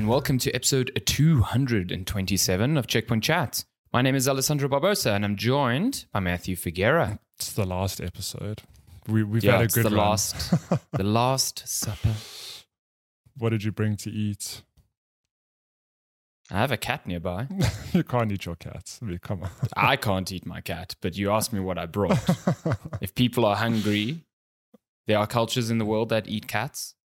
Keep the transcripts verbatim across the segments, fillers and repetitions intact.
and welcome to episode two hundred twenty-seven of Checkpoint Chat. My name is Alessandro Barbosa, and I'm joined by Matthew Figuera. It's the last episode. We, we've yeah, had a it's good the run. last, the last supper. What did you bring to eat? I have a cat nearby. You can't eat your cats. I mean, come on. I can't eat my cat, but you asked me what I brought. If people are hungry, there are cultures in the world that eat cats.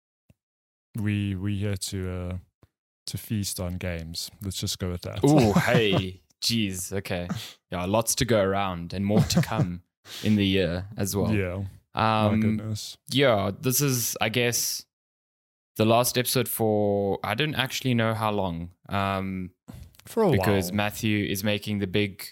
we we here to uh, to feast on games. Let's just go with that. Oh, hey, geez, okay. Yeah, lots to go around and more to come in the year as well. Yeah. My Um, goodness. yeah, this is, I guess, the last episode for, I don't actually know how long. Um, For a because while. Matthew is making the big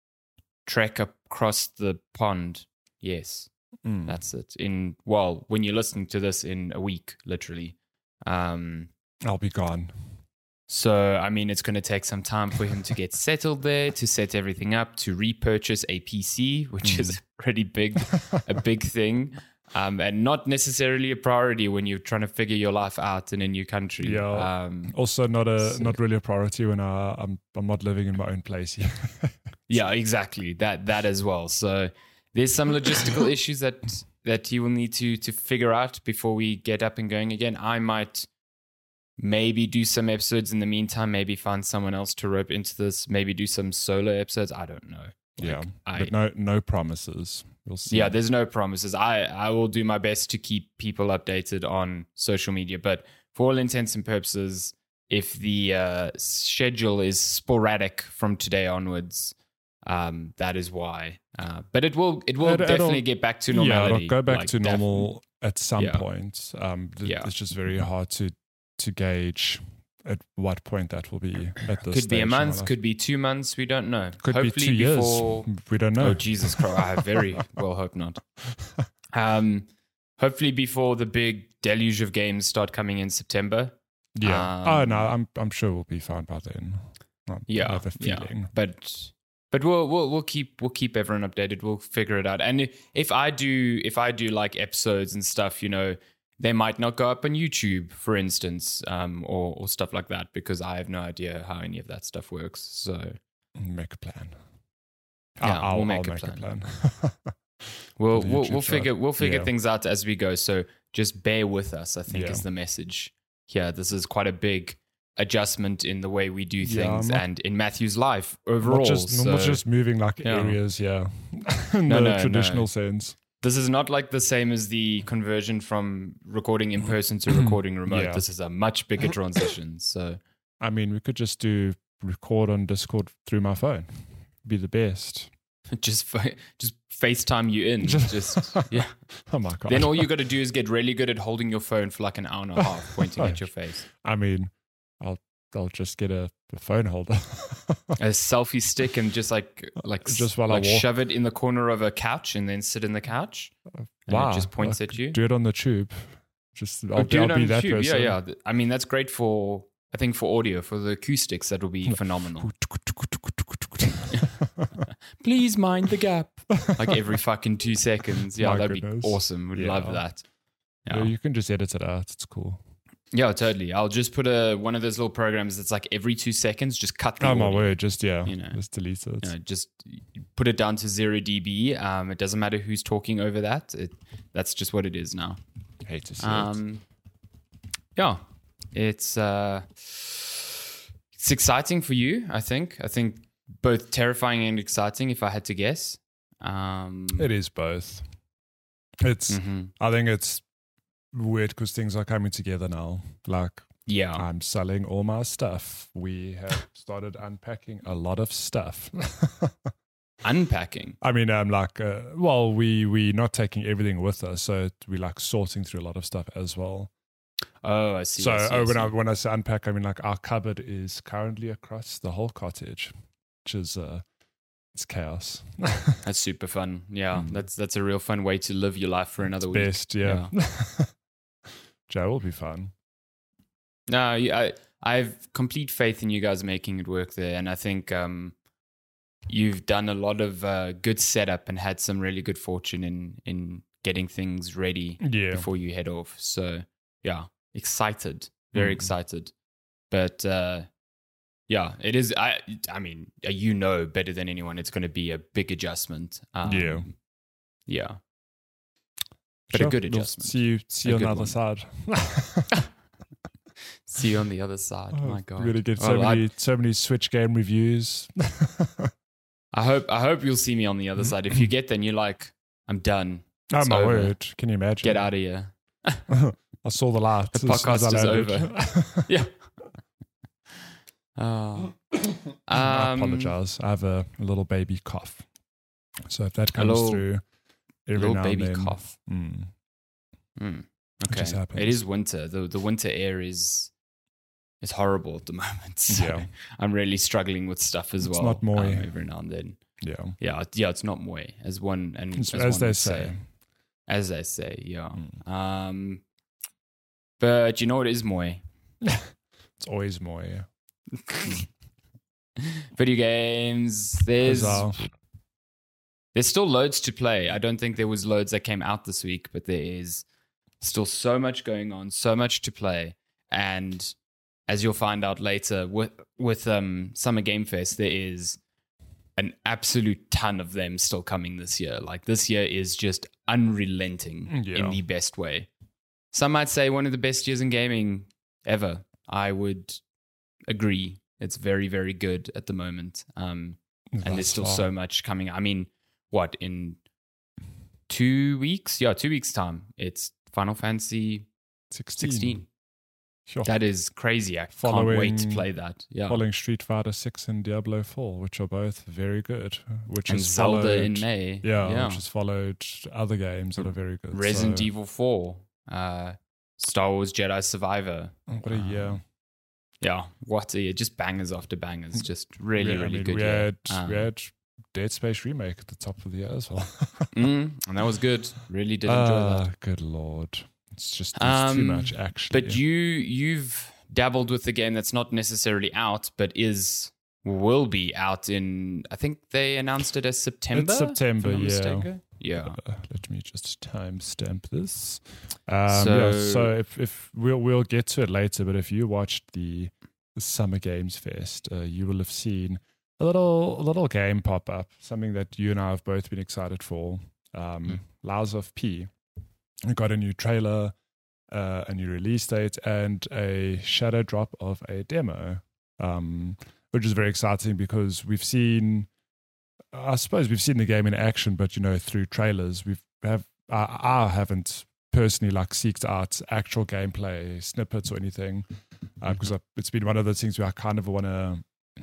trek across the pond. Yes, Mm. that's it. In, well, when you're listening to this in a week, literally. Um, I'll be gone. So, I mean, it's going to take some time for him to get settled there, to set everything up, to repurchase a P C, which is a pretty big, a big thing, um, and not necessarily a priority when you're trying to figure your life out in a new country. Yeah. Um, Also, not a So- not really a priority when I, I'm I'm not living in my own place yet. yeah, exactly. That that as well. So there's some logistical issues that that you will need to to figure out before we get up and going again. I might maybe do some episodes in the meantime, maybe find someone else to rope into this, maybe do some solo episodes. I don't know. yeah. I, But no no promises. We'll see. yeah, there's no promises. I, I will do my best to keep people updated on social media, but for all intents and purposes, if the uh, schedule is sporadic from today onwards, um, that is why. Uh, but it will it will It- it'll- definitely get back to Yeah, normality. it'll go back like, to def- normal at some Yeah. point. Um, th- Yeah. It's just very hard to to gauge at what point that will be at this Could be stage a in my month, life. could be two months. We don't know. Could Hopefully be two years. before, We don't know. Oh, Jesus Christ. I very well hope not. Um, hopefully before the big deluge of games start coming in September. yeah. um, oh no, I'm I'm sure we'll be fine by then. I Yeah, have a yeah. feeling. But but we'll we'll we'll keep we'll keep everyone updated. We'll figure it out. And if, if I do if I do like episodes and stuff, you know, they might not go up on YouTube, for instance, um, or or stuff like that, because I have no idea how any of that stuff works. So Make a plan. Yeah, I'll, we'll make I'll a make plan. a plan. We'll the we'll, YouTube we'll show. figure we'll figure Yeah. things out as we go. So just bear with us, I think, Yeah. is the message here. This is quite a big adjustment in the way we do Yeah, things not- and in Matthew's life overall. Not just, so not just moving like yeah. areas, yeah. In No, the no, traditional no. sense. this is not like the same as the conversion from recording in person to recording remote. Yeah. This is a much bigger transition. So I mean, we could just do record on Discord through my phone. Be the best. just fa- just FaceTime you in. Just- Just yeah. Oh my god. Then all you got to do is get really good at holding your phone for like an hour and a half, pointing at your face. I mean, I'll I'll just get a, a phone holder. A selfie stick and just like like Just while I like walk. shove it in the corner of a couch and then sit in the couch. And Wow. it just points Like, at you. Do it on the tube. Just I'll, Or do I'll it on be that YouTube. person. Yeah, yeah. I mean, that's great for I think for audio for the acoustics. That will be phenomenal. Please mind the gap. Like every fucking two seconds. Yeah, My that'd goodness. be awesome. Would love Yeah. that. Yeah, Yeah. you can just edit it out. It's cool. Yeah, totally. I'll just put a one of those little programs that's like every two seconds, just cut the Oh my audio. word, just yeah, You know. just delete it. You know, just put it down to zero dB. Um, it doesn't matter who's talking over that. It, that's just what it is now. Hate to see it. Um, yeah, it's uh, it's exciting for you. I think. I think both terrifying and exciting. If I had to guess. Um, It is both. It's. mhm. I think it's weird because things are coming together now. Like Yeah. I'm selling all my stuff. We have started unpacking a lot of stuff. Unpacking. I mean, I'm like, uh, well, we we not taking everything with us, so we like sorting through a lot of stuff as well. Oh, I see. So I see, I oh, when see. I when I say unpack, I mean like our cupboard is currently across the whole cottage, which is uh, it's chaos. That's super fun. Yeah, Mm. that's that's a real fun way to live your life for another week. Best, yeah. Joe will be fun. No, yeah, I I have complete faith in you guys making it work there, and I think um, you've done a lot of uh, good setup and had some really good fortune in in getting things ready Yeah. before you head off. So yeah, excited, very Mm. excited. but uh, yeah, it is. I I mean, you know better than anyone, it's going to be a big adjustment. Um, yeah, yeah, but sure. a good We'll adjustment. see you, see A you on the good other one. side. See you on the other side. Oh, My God, we're gonna get so Well, many, so many Switch game reviews. I hope I hope you'll see me on the other side. If you get there and you're like, I'm done. Oh It's my over. word! Can you imagine? Get out of here. I saw the light. The as soon as I podcast is landed. over. Yeah. Oh. I Um, apologize. I have a, a little baby cough, so if that comes little- through every Little now baby and then, cough. mm, Hmm. It just Okay. happens. It is winter. The the winter air is is horrible at the moment. So Yeah. I'm really struggling with stuff as It's well. not moy. um, every now and then. yeah, Yeah, it- yeah, it's not moy as one and as, as, as one they would say. As they say, yeah. Mm. Um, but you know what is moy? It's always more. Yeah. Video games. There's Bizarre. there's still loads to play. I don't think there was loads that came out this week, but there is still so much going on, so much to play. And as you'll find out later, with with um, Summer Game Fest, there is an absolute ton of them still coming this year. Like this year is just unrelenting Yeah. in the best way. Some might say one of the best years in gaming ever. I would agree. It's very, very good at the moment. Um, and there's Thus still far. so much coming. I mean, what, in two weeks? Yeah, two weeks' time. It's Final Fantasy sixteen. sixteen. Sure. That is crazy. I can't wait to Following- play that. Yeah. Following Street Fighter six and Diablo four, which are both very good. Which And has Zelda followed, in May. Yeah, yeah. which has followed other games that are very good. Resident so, Evil four. Uh, Star Wars Jedi Survivor. What a year. Um, Yeah, what a year. Just bangers after bangers. Just really, Yeah, I really mean, good we year. had, Um, we had Dead Space Remake at the top of the year as well. mm, and that was good. Really did enjoy that. Ah, good lord. It's just it's too Um, much, actually. But you you've dabbled with the game that's not necessarily out, but is will be out in. I think they announced it as September. It's September, if I'm not yeah. mistaken. Yeah. Uh, let me just timestamp this. Um, So- yeah, so if, if we'll we'll get to it later, but if you watched the, the Summer Games Fest, uh, you will have seen a little a little game pop up, something that you and I have both been excited for. Um, Mm. Lies of P. We got a new trailer, uh, a new release date, and a shadow drop of a demo, um, which is very exciting because we've seen. I suppose we've seen the game in action, but you know, through trailers, we've have I, I haven't personally like seeked out actual gameplay snippets or anything because uh, it's been one of those things where I kind of want to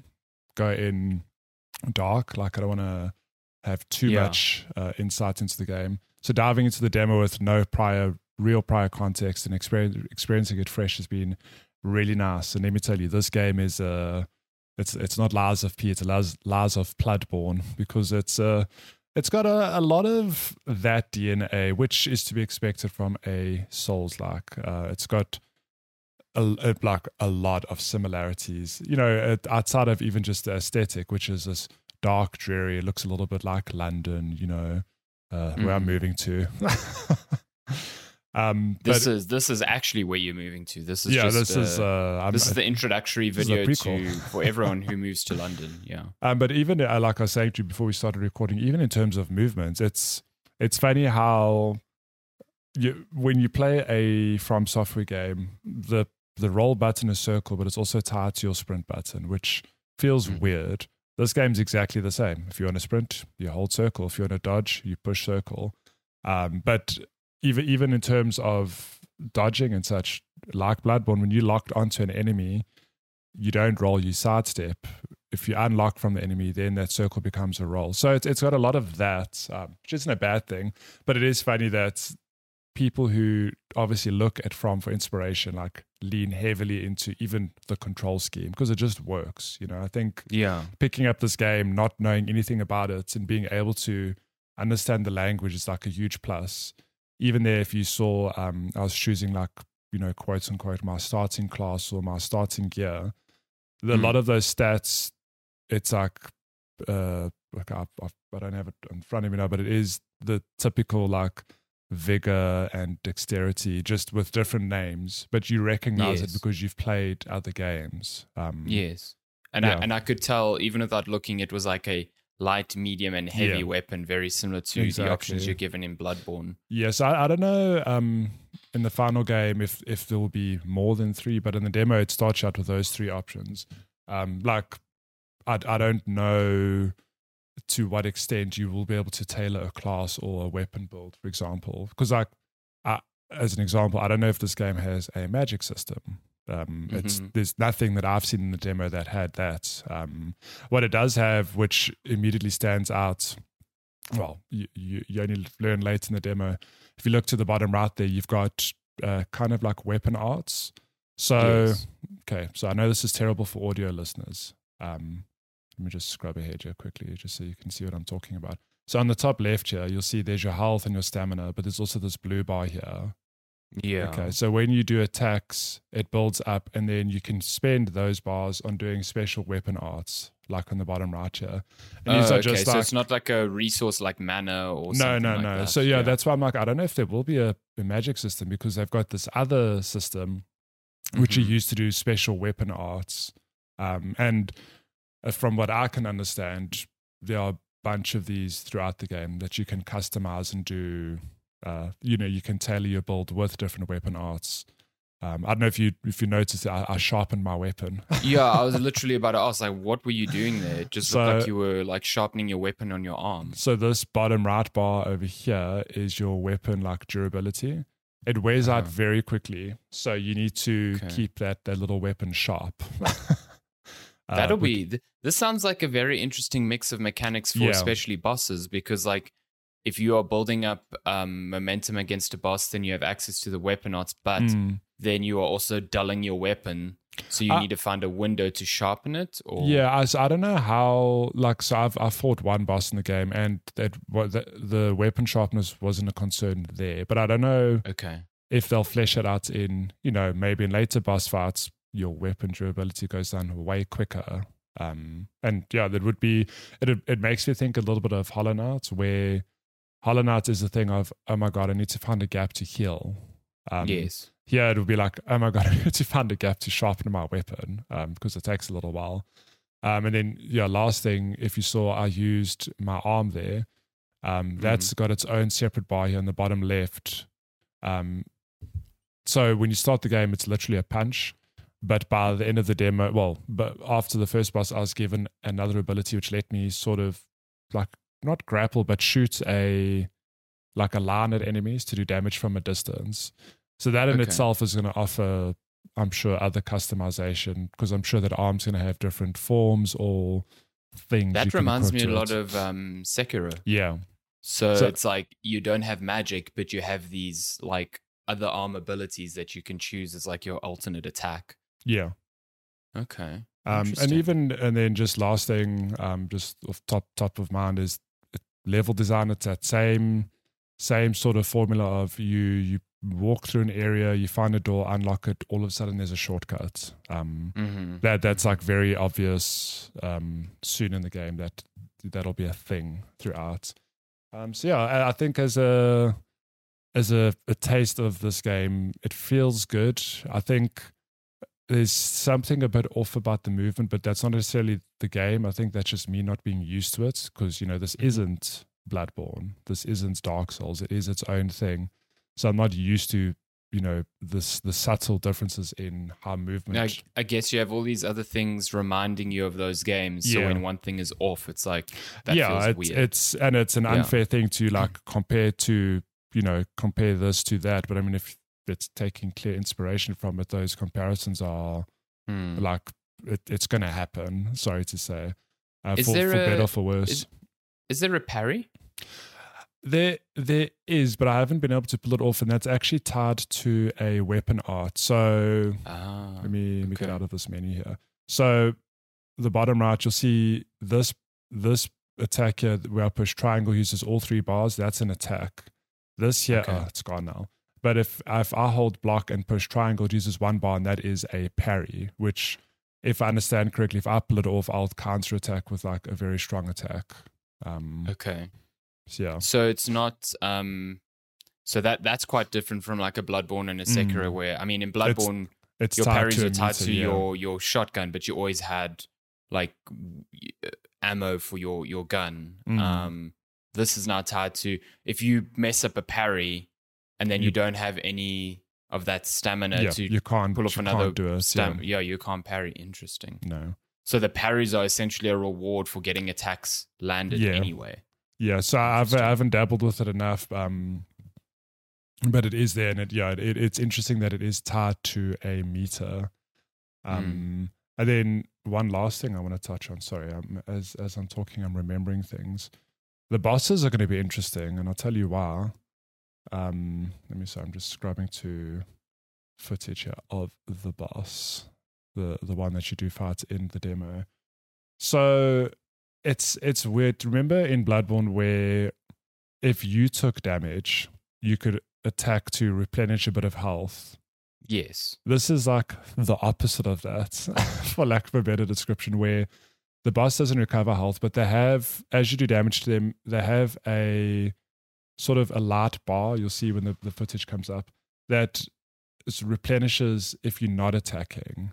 go in dark, like I don't want to have too Yeah. much uh, insight into the game. So diving into the demo with no prior, real prior context and experience, experiencing it fresh has been really nice. And let me tell you, this game is uh, it's it's not Lies of P, it's Lies, Lies of Bloodborne because it's uh, it's got a, a lot of that D N A, which is to be expected from a Souls-like. Uh, it's got a, a, like a lot of similarities, you know, it, outside of even just the aesthetic, which is this dark, dreary. It looks a little bit like London, you know, uh, where I'm Mm. moving to. um, This but is this is actually where you're moving to. This is yeah, just, this is uh, uh, I'm, this is the introductory this is a video to prequel. for everyone who moves to London. Yeah. Um, but even uh, like I was saying to you before we started recording, even in terms of movements, it's it's funny how you when you play a From Software game, the the roll button is circle, but it's also tied to your sprint button, which feels Mm. weird. This game's exactly the same. If you want to sprint, you hold circle. If you want to dodge, you push circle. Um, but even even in terms of dodging and such, like Bloodborne, when you locked onto an enemy, you don't roll, you sidestep. If you unlock from the enemy, then that circle becomes a roll. So it's, it's got a lot of that, um, which isn't a bad thing. But it is funny that people who obviously look at From for inspiration, like lean heavily into even the control scheme because it just works. You know, I think Yeah. picking up this game, not knowing anything about it and being able to understand the language is like a huge plus. Even there, if you saw, um, I was choosing like, you know, quote unquote, my starting class or my starting gear. A Mm. lot of those stats, it's like, uh, like I, I, I don't have it in front of me now, but it is the typical like vigor and dexterity, just with different names, but you recognize Yes. it because you've played other games. Um, Yes. And Yeah. I, and I could tell, even without looking, it was like a light, medium, and heavy Yeah. weapon, very similar to Exactly. the options you're given in Bloodborne. Yes, I, I don't know um, in the final game if if there will be more than three, but in the demo it starts out with those three options. Um, like, I, I don't know to what extent you will be able to tailor a class or a weapon build, for example. Because, like, I, as an example, I don't know if this game has a magic system. Um, it's Mhm. there's nothing that I've seen in the demo that had that. Um, what it does have, which immediately stands out, well, you, you, you only learn late in the demo. If you look to the bottom right there, you've got uh, kind of like weapon arts. So, Yes. okay, so I know this is terrible for audio listeners. Um, let me just scrub ahead here quickly just so you can see what I'm talking about. So on the top left here, you'll see there's your health and your stamina, but there's also this blue bar here. Yeah. Okay, so when you do attacks, it builds up, and then you can spend those bars on doing special weapon arts, like on the bottom right here. And Oh, these are okay, just so like, it's not like a resource like mana or no, something no, like no. that. So yeah, that's why I'm like, I don't know if there will be a, a magic system because they've got this other system which you Mhm. use to do special weapon arts. Um, and uh, from what I can understand, there are a bunch of these throughout the game that you can customize and do. Uh, you know, you can tailor your build with different weapon arts. Um, I don't know if you if you noticed, I, I sharpened my weapon. Yeah, I was literally about to ask, like, what were you doing there? It just looked So- like you were like sharpening your weapon on your arm. So this bottom right bar over here is your weapon like durability. It wears out Uh-huh. very quickly, so you need to Okay. keep that that little weapon sharp. Uh, That'll but- be. Th- this sounds like a very interesting mix of mechanics for Yeah. especially bosses, because like if you are building up um, momentum against a boss, then you have access to the weapon arts, but Mm. then you are also dulling your weapon, so you Uh, need to find a window to sharpen it. Or Yeah, I, so I don't know how. Like, so I've I fought one boss in the game, and that what the, the weapon sharpness wasn't a concern there. But I don't know okay, if they'll flesh it out in, you know, maybe in later boss fights, your weapon durability goes down way quicker. Um, and yeah, that would be. It it makes me think a little bit of Hollow Knight, where Hollow Knight is the thing of, oh my god, I need to find a gap to heal. Um, yes, Here it would be like, oh my god, I need to find a gap to sharpen my weapon um, because it takes a little while. Um, and then, yeah, last thing, if you saw, I used my arm there. Um, that's got its own separate bar here in the bottom left. Um, so when you start the game, it's literally a punch. But by the end of the demo, well, but after the first boss, I was given another ability which let me sort of like not grapple, but shoot a like a line at enemies to do damage from a distance. So that in Okay. itself is going to offer, I'm sure, other customization because I'm sure that arm's going to have different forms or things. you that can reminds me equip a to lot it. of um, Sekiro. Yeah, So, So- it's like you don't have magic, but you have these like other arm abilities that you can choose as like your alternate attack. yeah. Okay. Um, and Interesting. even and then just last thing, um, just off top top of mind is level design. It's that same same sort of formula of you you walk through an area, you find a door, unlock it, all of a sudden there's a shortcut. Um, Mhm. that that's like very obvious um, soon in the game that that'll be a thing throughout. Um, so yeah, I, I think as a as a, a taste of this game, it feels good. I think there's something a bit off about the movement, but that's not necessarily the game. I think that's just me not being used to it because, you know, this isn't Bloodborne. This isn't Dark Souls. It is its own thing. So I'm not used to, you know, this the subtle differences in how movement. I, I guess you have all these other things reminding you of those games. So Yeah. when one thing is off, it's like that yeah, feels it's, weird. it's and it's an Yeah. unfair thing to like compare to, you know, compare this to that. But I mean, if it's taking clear inspiration from it, those comparisons are Hmm. like it, it's going to happen. Sorry to say, uh, Is for, there for a- better or for worse. is- Is there a parry? There, there is, but I haven't been able to pull it off, and that's actually tied to a weapon art. So Ah, let me let me get okay. out of this menu here. So the bottom right, you'll see this this attack here where I push triangle uses all three bars. That's an attack. This here, Okay. oh, it's gone now. But if if I hold block and push triangle, it uses one bar, and that is a parry. Which, if I understand correctly, if I pull it off, I'll counter attack with like a very strong attack. Um, okay. so yeah. So it's not um, So that that's quite different from like a Bloodborne and a Sekiro, Mm. where I mean, in Bloodborne, It's your tied parries to a were tied meter, to yeah. your your shotgun, but you always had like w- ammo for your your gun. Mm. Um, this is now tied to if you mess up a parry, and then you, You- don't have any of that stamina yeah, to you can't pull off you another can't do it. stam- yeah. yeah, you can't parry. Interesting. No. So the parries are essentially a reward for getting attacks landed Yeah. anyway. Yeah, so I've I Interesting. haven't dabbled with it enough, um, but it is there, and it yeah, it, it's interesting that it is tied to a meter. Um, and then one last thing I want to touch on. Sorry, um, as as I'm talking, I'm remembering things. The bosses are going to be interesting, and I'll tell you why. Um, let me. So I'm just scrubbing to footage here of the boss, the the one that you do fight in the demo. So it's it's weird. Remember in Bloodborne where if you took damage, you could attack to replenish a bit of health. Yes. This is like the opposite of that, for lack of a better description, where the boss doesn't recover health, but they have, as you do damage to them, they have a sort of a light bar, you'll see when the, the footage comes up, that is- replenishes if you're not attacking,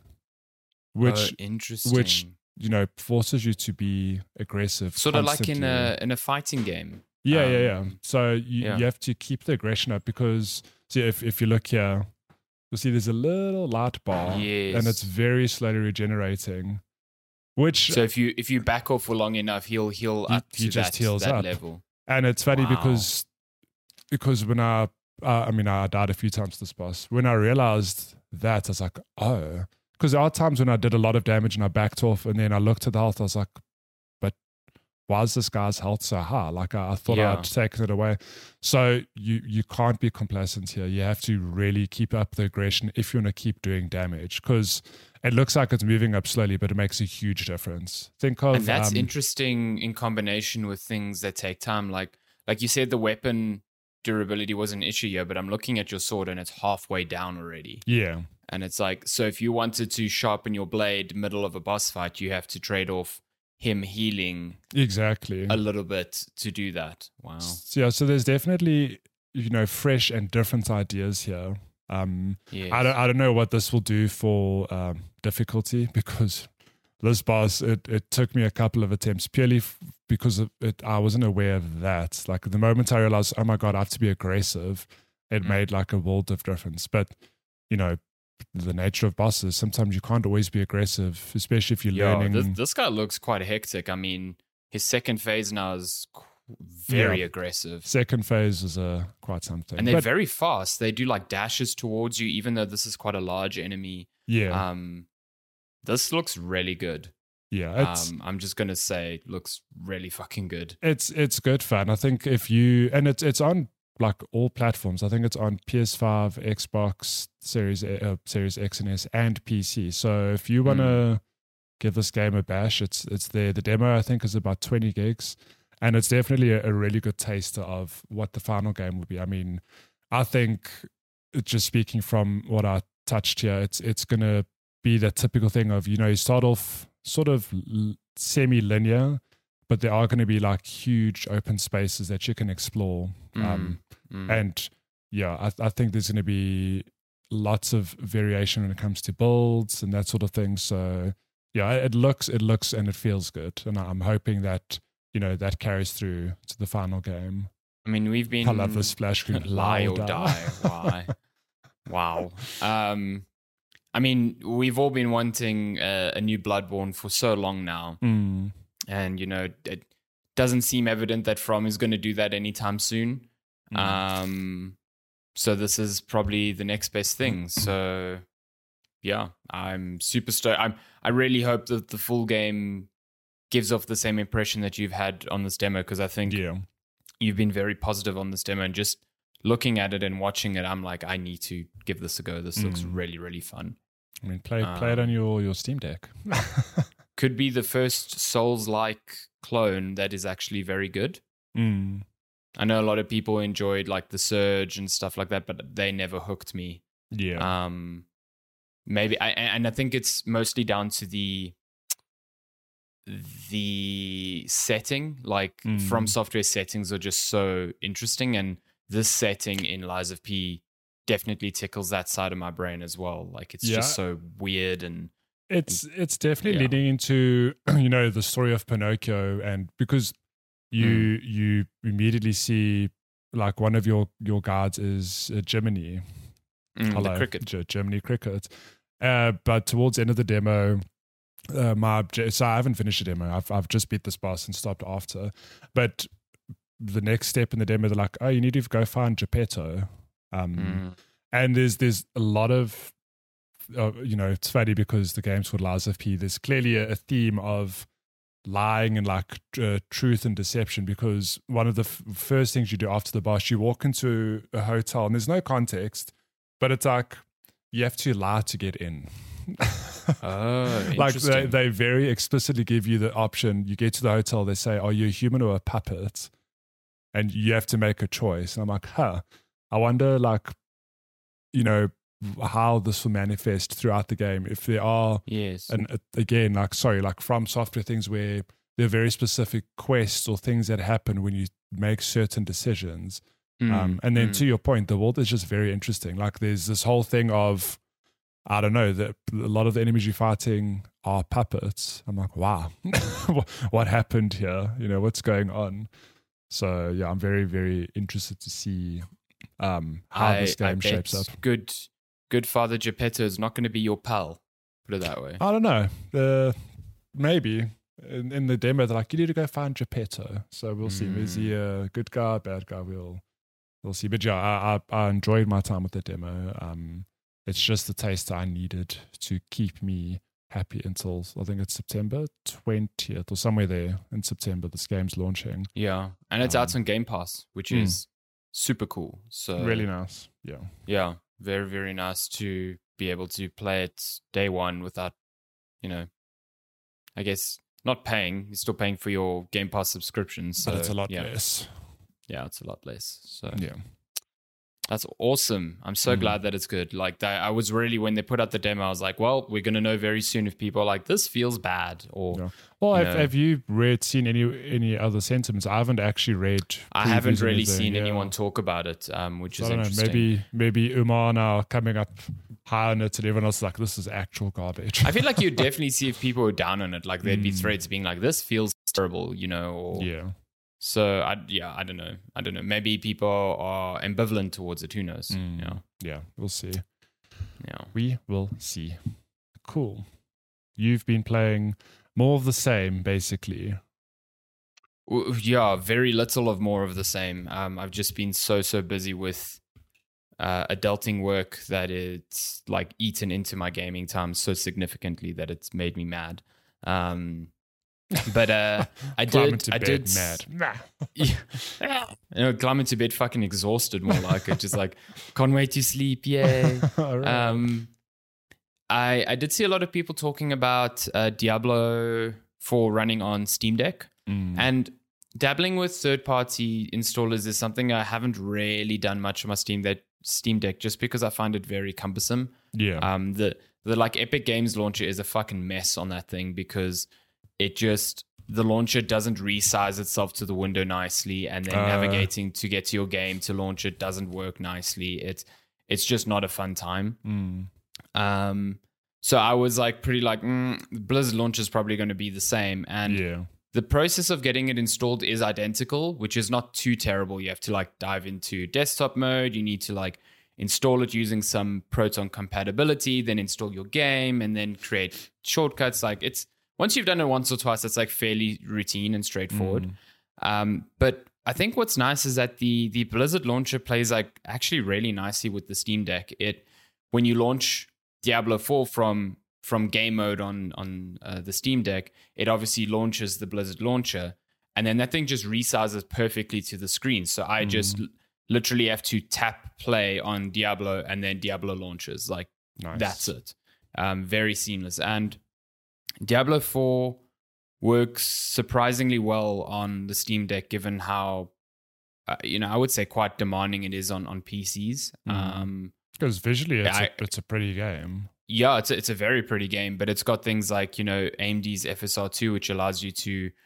which, oh, interesting. which you know, forces you to be aggressive. Sort of like in constantly. a in a fighting game. Yeah, yeah, yeah. Um, So you, yeah. you have to keep the aggression up because see if, if you look here, you'll see there's a little light bar Yes. and it's very slowly regenerating. Which So if you if you back off for long enough, he'll heal He- up he to just that, heals that up. level. and it's funny Wow. because because when I uh, I mean I died a few times to this boss. When I realized that, I was like, oh, because there are times when I did a lot of damage and I backed off, and then I looked at the health. I was like, but why is this guy's health so high? Like I, I thought Yeah. I'd taken it away. So you you can't be complacent here. You have to really keep up the aggression if you want to keep doing damage, because it looks like it's moving up slowly, but it makes a huge difference. Think of And that's um, interesting in combination with things that take time. Like like you said, the weapon durability was an issue here, but I'm looking at your sword and it's halfway down already. yeah. And it's like, so if you wanted to sharpen your blade middle of a boss fight, you have to trade off him healing Exactly. a little bit to do that. Wow. So, yeah, so there's definitely, you know, fresh and different ideas here. Um, Yes. I don't, I don't know what this will do for um, difficulty, because this boss, it, it took me a couple of attempts purely f- because of it. I wasn't aware of that. Like the moment I realized, oh my God, I have to be aggressive, it Mm. made like a world of difference. But, you know, the nature of bosses, sometimes you can't always be aggressive, especially if you're Yeah, learning. this, this guy looks quite hectic. I mean, his second phase now is qu- very Yeah. aggressive. Second phase is uh, quite something. And they're But, very fast. They do like dashes towards you, even though this is quite a large enemy. yeah, Um, this looks really good. yeah. It's, Um, I'm just gonna say, looks really fucking good. It's it's good fun. I think if you and it's it's on like all platforms. I think it's on P S five, Xbox Series uh, Series X and S, and P C. So if you want to give this game a bash, it's it's there. The demo I think is about twenty gigs, and it's definitely a, a really good taster of what the final game will be. I mean, I think just speaking from what I touched here, it's it's gonna be the typical thing of, you know, you start off sort of l- semi-linear, but there are going to be like huge open spaces that you can explore. Um, Mm. and yeah, I, I think there's going to be lots of variation when it comes to builds and that sort of thing. So yeah, it looks, it looks and it feels good. And I'm hoping that, you know, that carries through to the final game. I mean, we've been I love the splash screen. lie or Louder. die. Why? Wow. Um, I mean, we've all been wanting a, a new Bloodborne for so long now. Mm. And, you know, it doesn't seem evident that From is going to do that anytime soon. Mm. Um, so this is probably the next best thing. So, yeah, I'm super stoked. I'm, I really hope that the full game gives off the same impression that you've had on this demo, because I think Yeah. you've been very positive on this demo, and just looking at it and watching it, I'm like, I need to give this a go. This looks Mm. really, really fun. I mean, play play it on Um, your, your Steam Deck. Could be the first Souls-like clone that is actually very good. mm. I know a lot of people enjoyed like the Surge and stuff like that, but they never hooked me. Yeah. Um, maybe, I, and I think it's mostly down to the the setting. Like Mm. From Software settings are just so interesting, and this setting in Lies of P definitely tickles that side of my brain as well. Like it's Yeah. just so weird and It's it's definitely Yeah. leading into you know the story of Pinocchio, and because you you immediately see like one of your your guards is uh, Jiminy, mm, Hello, the cricket. J- Jiminy Cricket. Uh, but towards the end of the demo, uh, my obje- so I haven't finished the demo. I've I've just beat this boss and stopped after. But the next step in the demo, they're like, oh, you need to go find Geppetto. Um, Mm. and there's there's a lot of uh, you know, it's funny because the game's called Lies of P. There's clearly a, a theme of lying and like uh, truth and deception, because one of the f- first things you do after the boss, you walk into a hotel and there's no context, but it's like you have to lie to get in. Oh, Like they, interesting. they very explicitly give you the option. You get to the hotel, they say, are you a human or a puppet? And you have to make a choice. And I'm like, huh, I wonder like, you know, how this will manifest throughout the game. If there are, Yes. and uh, again, like, sorry, like From Software things where there are very specific quests or things that happen when you make certain decisions. Mm, Um, and then mm. to your point, the world is just very interesting. Like there's this whole thing of, I don't know, that a lot of the enemies you're fighting are puppets. I'm like, wow, what happened here? You know, what's going on? So yeah, I'm very, very interested to see um, how I, this I game bet shapes up. Good, good Father Geppetto is not going to be your pal. Put it that way. I don't know. Uh, maybe in, in the demo, they're like, you need to go find Geppetto. So we'll see. Is he a good guy, bad guy? We'll we'll see. But yeah, I, I, I enjoyed my time with the demo. Um, it's just the taste I needed to keep me happy until I think it's September twentieth or somewhere there in September. This game's launching. Yeah, and it's Um, out on Game Pass, which mm. is super cool. So Really nice. Yeah. yeah, very very nice to be able to play it day one without, you know, I guess not paying. You're still paying for your Game Pass subscription, so But it's a lot yeah, less. yeah, it's a lot less. So Yeah. that's awesome. I'm so Mhm. glad that it's good. Like that, I was really, when they put out the demo, I was like, well, we're gonna know very soon if people are like, this feels bad, or Yeah. Well, you have, know. have you read, seen any any other sentiments? I haven't actually read. I haven't previews or really anything, seen yeah. anyone talk about it, um, which So is I don't know. interesting. Maybe maybe Umar now coming up high on it, and everyone else is like, this is actual garbage. I feel like you'd definitely see if people were down on it, like there'd be Mm. threads being like, this feels terrible, you know, or yeah. so I yeah, I don't know. I don't know. Maybe people are ambivalent towards it. Who knows? Mm. Yeah. Yeah. We'll see. Yeah. We will see. Cool. You've been playing more of the same, basically. W- Yeah, very little of more of the same. Um, I've just been so so busy with uh, adulting work that it's like eaten into my gaming time so significantly that it's made me mad. Um, but uh, I Climb did. into I bed did. mad. Nah. Yeah. You know, climb into bed fucking exhausted, more like it. Just like can't wait to sleep. Yay. All right. Um, I I did see a lot of people talking about uh, Diablo four running on Steam Deck. Mm. And dabbling with third-party installers is something I haven't really done much on my Steam Deck, Steam Deck, just because I find it very cumbersome. yeah. Um, the the like Epic Games launcher is a fucking mess on that thing because it just the launcher doesn't resize itself to the window nicely, and then Uh. navigating to get to your game to launch it doesn't work nicely. It's it's just not a fun time. Mm. Um, so I was like pretty like mm, Blizzard launcher is probably going to be the same, and Yeah. the process of getting it installed is identical, which is not too terrible. You have to like dive into desktop mode. You need to like install it using some Proton compatibility, then install your game, and then create shortcuts. Like it's once you've done it once or twice, it's like fairly routine and straightforward. Mm. Um, but I think what's nice is that the the Blizzard launcher plays like actually really nicely with the Steam Deck. It when you launch Diablo four from from game mode on on uh, the Steam Deck, it obviously launches the Blizzard launcher, and then that thing just resizes perfectly to the screen. So I just l- literally have to tap play on Diablo, and then Diablo launches. Like Nice. that's it. Um, very seamless. And Diablo four works surprisingly well on the Steam Deck, given how uh, you know I would say quite demanding it is on on P Cs. Mm. Um, Because visually, it's, I- a, it's a pretty game. yeah, it's a, it's a very pretty game, but it's got things like, you know, A M D's F S R two, which allows you to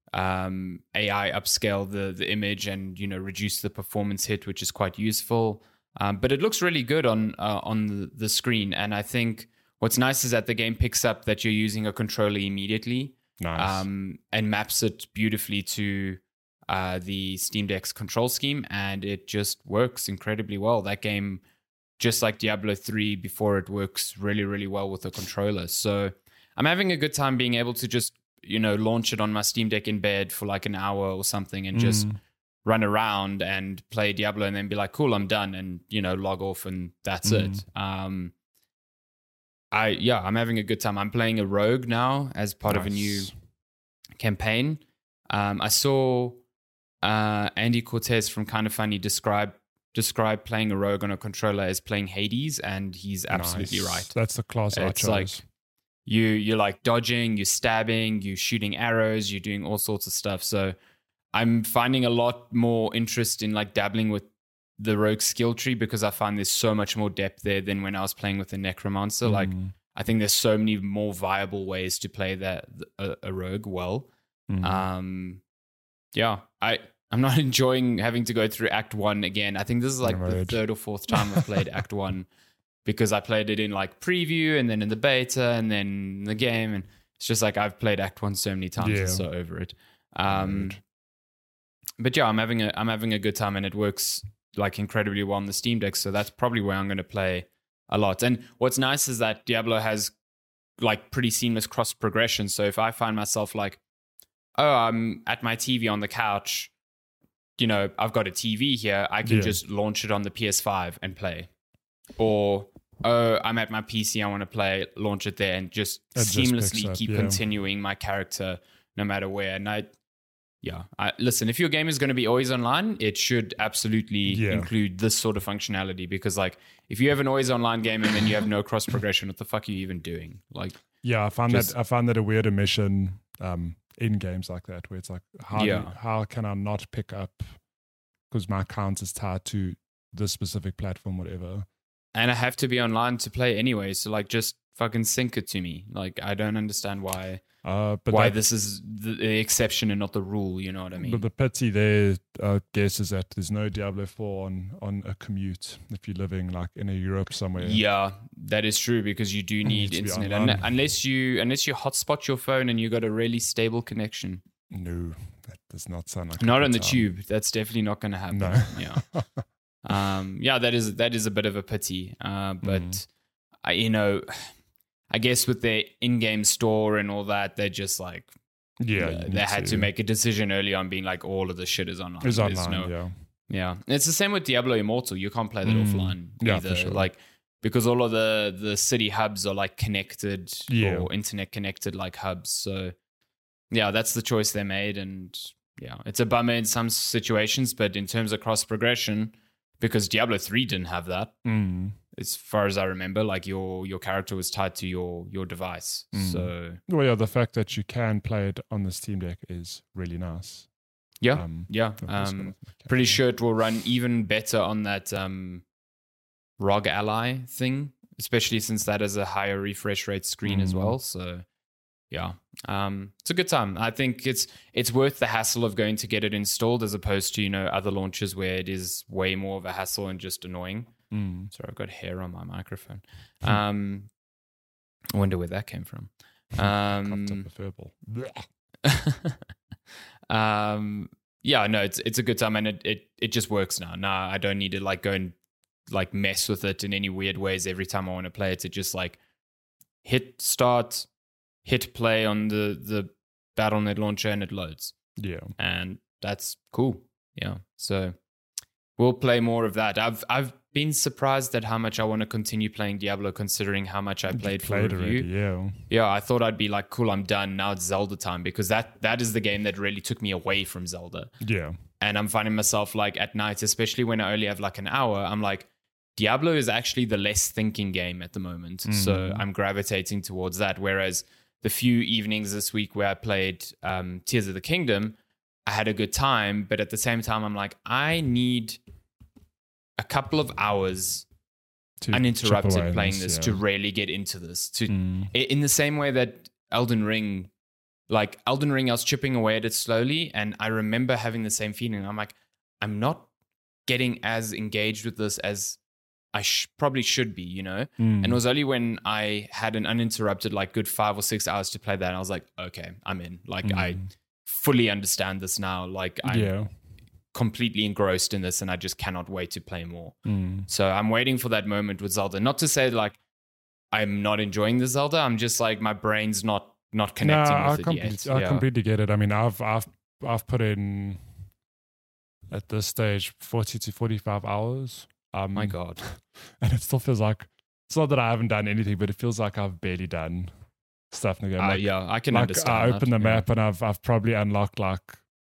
um, A I upscale the the image and, you know, reduce the performance hit, which is quite useful. Um, but it looks really good on uh, on the, the screen. And I think what's nice is that the game picks up that you're using a controller immediately. Nice. Um, and maps it beautifully to uh, the Steam Deck's control scheme, and it just works incredibly well. That game, just like Diablo three before, it works really, really well with a controller. So I'm having a good time being able to just, you know, launch it on my Steam Deck in bed for like an hour or something and just Mm. run around and play Diablo and then be like, cool, I'm done, and, you know, log off and that's Mm. it. Um, I yeah, I'm having a good time. I'm playing a rogue now as part of a new Nice. campaign. Um, I saw uh, Andy Cortez from Kind of Funny describe describe playing a rogue on a controller as playing Hades, and he's absolutely Nice. right. That's the class I It's chose. like you you're like dodging, you're stabbing, you're shooting arrows, you're doing all sorts of stuff. So I'm finding a lot more interest in like dabbling with the rogue skill tree, because I find there's so much more depth there than when I was playing with the necromancer. Like Mm. I think there's so many more viable ways to play that a, a rogue well. Mm. Um, yeah, I I'm not enjoying having to go through Act One again. I think this is like the Right. third or fourth time I've played Act One, because I played it in like preview and then in the beta and then the game, and it's just like I've played Act One so many times. Yeah. I'm so over it. Um, Right. but yeah, I'm having a I'm having a good time, and it works like incredibly well on the Steam Deck. So that's probably where I'm going to play a lot. And what's nice is that Diablo has like pretty seamless cross progression. So if I find myself like, oh, I'm at my T V on the couch, you know, I've got a T V here, I can Yeah. just launch it on the P S five and play. Or, oh, I'm at my P C, I want to play, launch it there and just It just seamlessly picks up, keep yeah. continuing my character no matter where. And I, yeah, I, listen, if your game is going to be always online, it should absolutely Yeah. include this sort of functionality, because like if you have an always online game and then you have no cross progression, what the fuck are you even doing? Like, Yeah, I found Just- that I found that a weird omission um, in games like that, where it's like, how do- Yeah. how can I not pick up because my account is tied to this specific platform, whatever. and I have to be online to play anyway. So like, just fucking sync it to me. Like, I don't understand why Uh, but why that, this is the, the exception and not the rule. You know what I mean? but the pity there, I guess, is that there's no Diablo four on on a commute if you're living like in a Europe somewhere. Yeah, that is true, because you do need to be internet online. Un- unless you unless you hotspot your phone and you got a really stable connection. No, that does not sound like a Not good on the time. tube. That's definitely not going to happen. No. Yeah. Um, yeah, that is that is a bit of a pity. Uh, but Mm. I, you know, I guess with their in-game store and all that, they're just like, Yeah, uh, you they need had to. make a decision early on, being like, all of the shit is online. It's There's online, no- yeah. yeah, and it's the same with Diablo Immortal. You can't play that Mm. offline Yeah, for either. sure. Like, because all of the the city hubs are like connected Yeah. or internet connected like hubs. So yeah, that's the choice they made, and yeah, it's a bummer in some situations, but in terms of cross progression, because Diablo three didn't have that, Mm. as far as I remember, like your your character was tied to your your device. Mm. So Well, yeah, the fact that you can play it on the Steam Deck is really nice. yeah, Um, yeah. I've just Um, got a- pretty sure it will run even better on that um, R O G Ally thing, especially since that has a higher refresh rate screen as Mm. well. So yeah, um, it's a good time. I think it's it's worth the hassle of going to get it installed, as opposed to, you know, other launches where it is way more of a hassle and just annoying. Mm. Sorry, I've got hair on my microphone. Um, I wonder where that came from. Coughed Um, up a verbal. um yeah, no, it's it's a good time, and it, it it just works now. Now I don't need to like go and like mess with it in any weird ways every time I want to play it. To just like hit start, hit play on the the Battle dot net launcher, and it loads, Yeah. and that's cool. Yeah, so we'll play more of that. I've I've been surprised at how much I want to continue playing Diablo, considering how much I played for Played review. already, yeah. Yeah, I thought I'd be like, cool, I'm done. Now it's Zelda time, because that that is the game that really took me away from Zelda. Yeah. And I'm finding myself like at night, especially when I only have like an hour, I'm like, Diablo is actually the less thinking game at the moment. So I'm gravitating towards that. Whereas the few evenings this week where I played um, Tears of the Kingdom, I had a good time. But at the same time, I'm like, I need a couple of hours To chip uninterrupted away playing this, this yeah. to really get into this. To Mm. I- in the same way that Elden Ring like Elden Ring, I was chipping away at it slowly, and I remember having the same feeling. I'm like, I'm not getting as engaged with this as I sh- probably should be, you know? Mm. And it was only when I had an uninterrupted, like good five or six hours to play that, and I was like, okay, I'm in. Like, Mm. I fully understand this now. Like, I'm Yeah. completely engrossed in this, and I just cannot wait to play more. Mm. So I'm waiting for that moment with Zelda. Not to say like I'm not enjoying the Zelda. I'm just like, my brain's not not connecting no, with I it complete- yet. I Yeah. completely get it. I mean, I've I've I've put in at this stage forty to forty-five hours. Um, My God. and it still feels like it's not that I haven't done anything, but it feels like I've barely done stuff in the game. Uh, Like, yeah, I can like understand. I opened that. the Yeah. map and I've I've probably unlocked like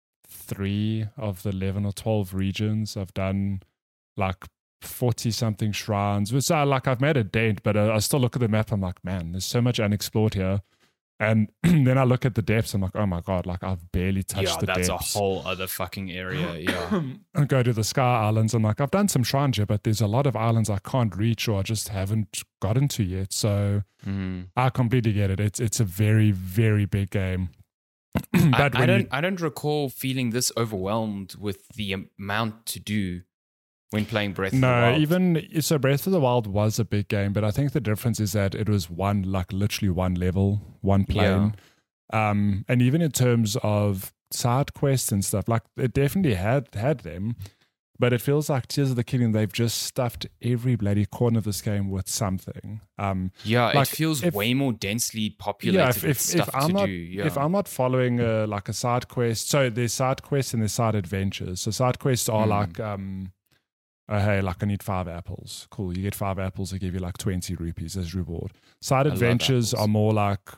three of the eleven or twelve regions. I've done like forty something shrines, which I like. I've made a dent, but uh, I still look at the map. I'm like, man, there's so much unexplored here. And then I look at the depths. I'm like, oh my god, like I've barely touched Yeah, the that's depths. a whole other fucking area. Yeah. And go to the Sky Islands. I'm like, I've done some shrines here, but there's a lot of islands I can't reach or I just haven't gotten to yet. So Mm. I completely get it. It's it's a very very big game. I, but I when don't. you, I don't recall feeling this overwhelmed with the amount to do when playing Breath of the no, Wild. even so, Breath of the Wild was a big game, but I think the difference is that it was one, like literally one level, one plane. Um, and even in terms of side quests and stuff, like it definitely had had them, but it feels like Tears of the Kingdom, they've just stuffed every bloody corner of this game with something. Um, Yeah, like, it feels if- way more densely populated yeah, if, with if, stuff if I'm to not do. Yeah. if I'm not following uh, like a side quest, so there's side quests and there's side adventures. So side quests are Mm. like, um, oh, hey, like I need five apples. Cool, you get five apples, they give you like twenty rupees as reward. Side I love adventures apples. are more like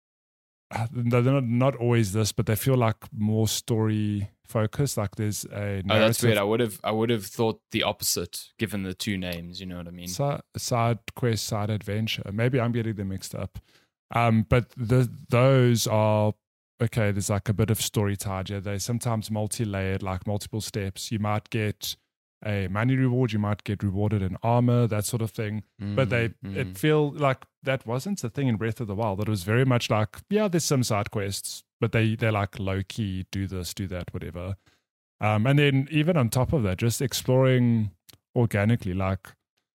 uh, they're not not always this, but they feel like more story focused. Like there's a narrative. Oh, that's weird. I would have. I would have thought the opposite, given the two names. You know what I mean? Si- side quest, side adventure. Maybe I'm getting them mixed up. Um, but the those are okay. There's like a bit of story tied here. They're sometimes multi-layered, like multiple steps. You might get a money reward. You might get rewarded in armor, that sort of thing. But they Mm, it mm. feel like that wasn't the thing in Breath of the Wild. It was very much like, yeah, there's some side quests, but they they're like low key, do this, do that, whatever. Um, and then even on top of that, just exploring organically, like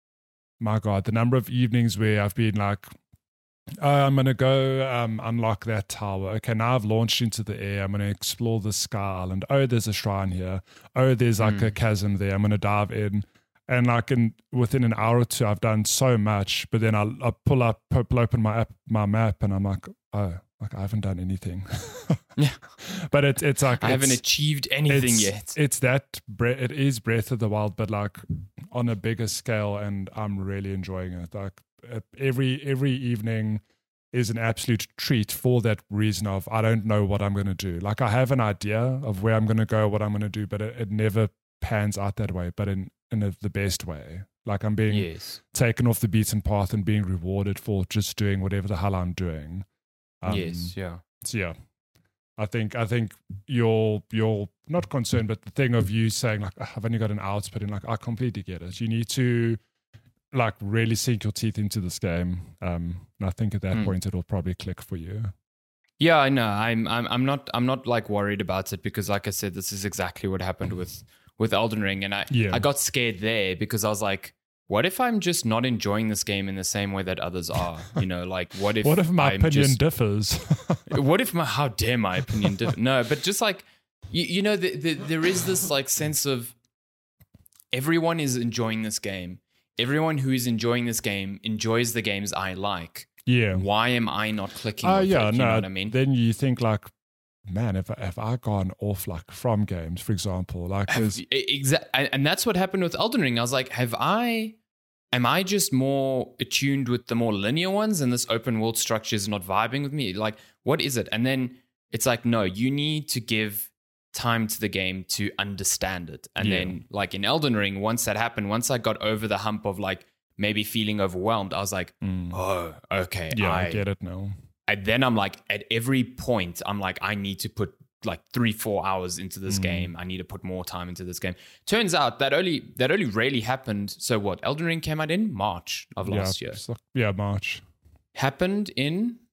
my God, the number of evenings where I've been like, oh, I'm gonna go um, unlock that tower. Okay, now I've launched into the air. I'm gonna explore the Sky Island. Oh, there's a shrine here. Oh, there's like Mm. a chasm there. I'm gonna dive in. And like in within an hour or two, I've done so much. But then I, I pull up, pull open my app, my map, and I'm like, oh, like I haven't done anything. Yeah. But it's it's like I haven't it's, achieved anything it's, yet. It's that bre- it is Breath of the Wild, but like on a bigger scale, and I'm really enjoying it. Like uh, every every evening is an absolute treat for that reason of I don't know what I'm going to do. Like I have an idea of where I'm going to go, what I'm going to do, but it, it never pans out that way. But in in a, the best way. Like I'm being Yes. taken off the beaten path and being rewarded for just doing whatever the hell I'm doing. Um, yes. Yeah. so yeah, I think I think you're you're not concerned, but the thing of you saying like "Ugh, I've only got an hour to put in, like I completely get it. You need to like really sink your teeth into this game, um, and I think at that Mm. point it'll probably click for you. Yeah, I know. I'm. I'm. I'm not. I'm not like worried about it because, like I said, this is exactly what happened with with Elden Ring, and I. Yeah. I got scared there because I was like, what if I'm just not enjoying this game in the same way that others are? You know, like what if What if my I'm opinion just- differs? what if my how dare my opinion differ? No, but just like you, you know, the, the, there is this like sense of everyone is enjoying this game. Everyone who is enjoying this game enjoys the games I like. yeah. Why am I not clicking? Oh with yeah, it, you no. know what I mean? Then you think like, man, if if I gone off like from games, for example, like there's Exactly, and and that's what happened with Elden Ring. I was like, have I? Am I just more attuned with the more linear ones, and this open world structure is not vibing with me? Like, what is it? And then it's like, no, you need to give time to the game to understand it. And Yeah. then, like in Elden Ring, once that happened, once I got over the hump of like maybe feeling overwhelmed, I was like, Mm. oh, okay, yeah, I, I get it now. and then I'm like, at every point, I'm like, I need to put like three, four hours into this Mm. game. I need to put more time into this game. Turns out that only that only really happened. So what? Elden Ring came out in March of last yeah, year. it's like- yeah, March. Happened in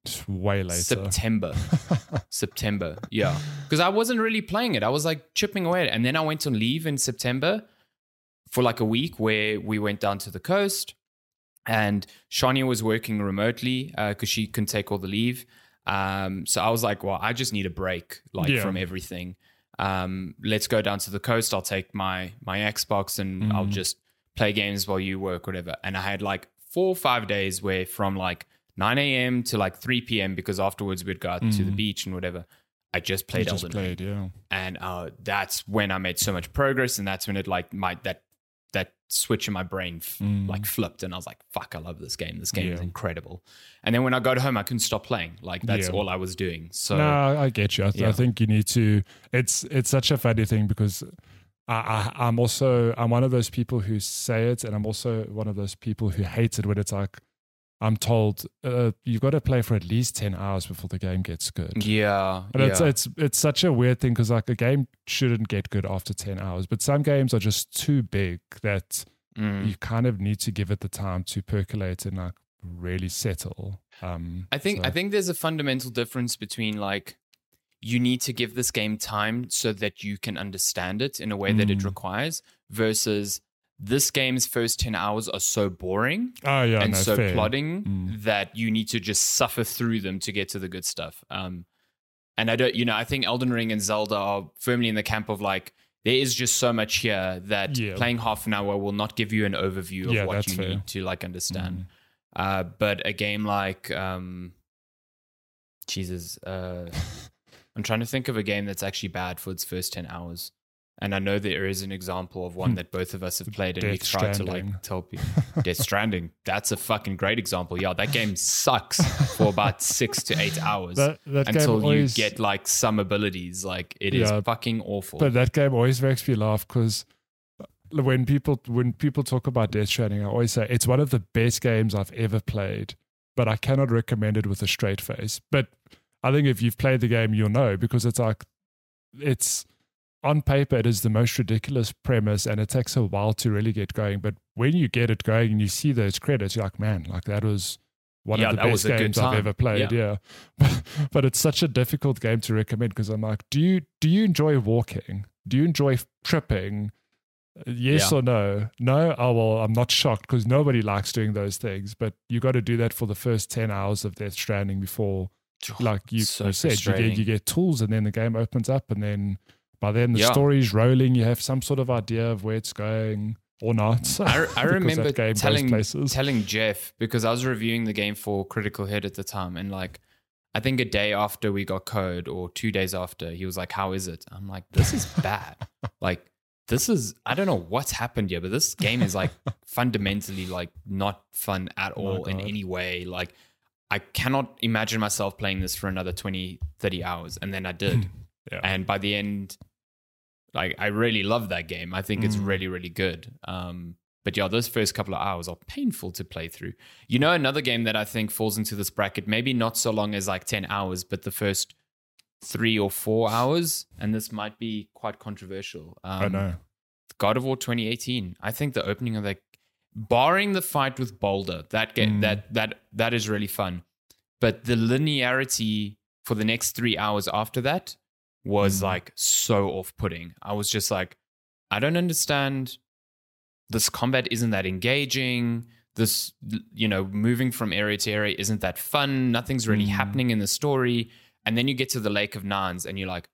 It's way later. September. September, yeah. Because I wasn't really playing it. I was like chipping away at it. And then I went on leave in September for like a week where we went down to the coast. And Shania was working remotely because uh, she couldn't take all the leave. Um, so I was like, well, I just need a break like Yeah. from everything. Um, let's go down to the coast. I'll take my my Xbox and Mm. I'll just play games while you work, whatever. And I had like four or five days where from like nine a.m. to like three p.m. because afterwards we'd go out to the beach and whatever. I just played You just Elden Ring. played, yeah. And uh, that's when I made so much progress, and that's when it like my that that switch in my brain f- Mm. like flipped, and I was like, "Fuck, I love this game. This game is Yeah. incredible." And then when I got home, I couldn't stop playing. Like that's Yeah. all I was doing. So No, I get you. I, th- yeah. I think you need to. It's it's such a funny thing because I, I I'm also I'm one of those people who say it, and I'm also one of those people who hate it when it's like I'm told uh, you've got to play for at least ten hours before the game gets good. yeah, And yeah. it's it's it's such a weird thing because like a game shouldn't get good after ten hours, but some games are just too big that Mm. you kind of need to give it the time to percolate and like really settle. Um, I think so- I think there's a fundamental difference between like you need to give this game time so that you can understand it in a way that it Mm. requires versus this game's first ten hours are so boring oh yeah, and no, so fair. plodding Mm. that you need to just suffer through them to get to the good stuff. Um, and I don't, you know, I think Elden Ring and Zelda are firmly in the camp of like, there is just so much here that Yeah. playing half an hour will not give you an overview of Yeah, what that's you fair. need to like understand. Mm. Uh, but a game like, um, Jesus, uh, I'm trying to think of a game that's actually bad for its first ten hours. And I know there is an example of one that both of us have played and Death we've tried to Stranding. like tell people. Death Stranding. That's a fucking great example. Yeah, that game sucks for about six to eight hours That, that game until always, you get like some abilities. Like it is Yeah, fucking awful. But that game always makes me laugh because when people when people talk about Death Stranding, I always say it's one of the best games I've ever played, but I cannot recommend it with a straight face. But I think if you've played the game, you'll know because it's like it's on paper it is the most ridiculous premise and it takes a while to really get going. But when you get it going and you see those credits, you're like, man, like that was one Yeah, of the that was best a good games I've time. ever played. Yeah, But, but it's such a difficult game to recommend because I'm like, do you do you enjoy walking? Do you enjoy tripping? Yes Yeah. or no? No? Oh, well, I'm not shocked because nobody likes doing those things. But you got to do that for the first ten hours of Death Stranding before, like you So said, you frustrating. get, you get tools and then the game opens up. And then by then the Yeah. story's rolling. You have some sort of idea of where it's going or not. I, I because remember that game goes telling places. telling Jeff because I was reviewing the game for Critical Hit at the time, and like I think a day after we got code or two days after, he was like, "How is it?" I'm like, "This is bad. Like this is I don't know what's happened here, but this game is like fundamentally like not fun at all in God. any way. Like I cannot imagine myself playing this for another twenty, thirty hours, and then I did, Yeah. and by the end." Like I really love that game. I think it's Mm. really, really good. Um, but yeah, those first couple of hours are painful to play through. You know, another game that I think falls into this bracket, maybe not so long as like ten hours, but the first three or four hours, and this might be quite controversial. Um, I know. God of War twenty eighteen. I think the opening of that, barring the fight with Boulder, that game Mm. that that that is really fun. But the linearity for the next three hours after that was Mm. like so off-putting. I was just like, I don't understand. This combat isn't that engaging. This, you know, moving from area to area isn't that fun. Nothing's really Mm. happening in the story. And then you get to the Lake of Nines and you're like,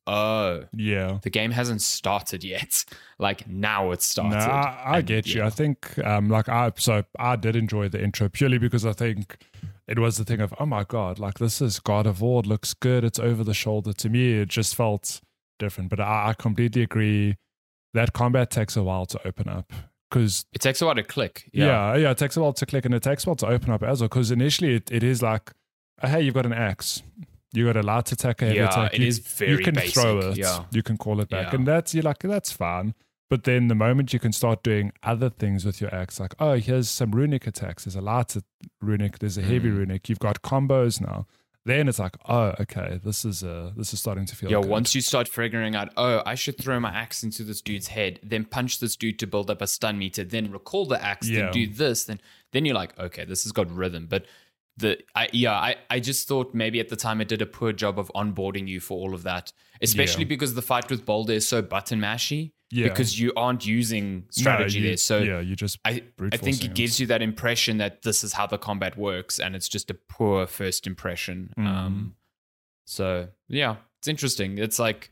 oh, Yeah. the game hasn't started yet. Like now it's started. No, I, I And, get you. yeah. I think, um, like I, so I did enjoy the intro purely because I think it was the thing of, oh my God, like this is God of War. It looks good. It's over the shoulder. To me, it just felt different. But I, I completely agree. That combat takes a while to open up because It takes a while to click. yeah. yeah, it takes a while to click and it takes a while to open up as well. Because initially it, it is like, oh, hey, you've got an axe. You got a light attack, a heavy Yeah, attack. it you, is very You can basic, throw it. yeah. You can call it back, Yeah. and that's you're like that's fine. But then the moment you can start doing other things with your axe, like oh, here's some runic attacks. There's a light runic. There's a heavy Mm. runic. You've got combos now. Then it's like oh, okay, this is uh this is starting to feel. Yeah, good. once you start figuring out, oh, I should throw my axe into this dude's head, then punch this dude to build up a stun meter, then recall the axe, Yeah. then do this, then then you're like, okay, this has got rhythm. But the I, yeah, I, I just thought maybe at the time it did a poor job of onboarding you for all of that, especially Yeah. because the fight with Boulder is so button mashy. Yeah. Because you aren't using strategy No, you- there. So yeah, you just I, brute I think forcing it gives you that impression that this is how the combat works, and it's just a poor first impression. Mm. Um, so yeah, it's interesting. It's like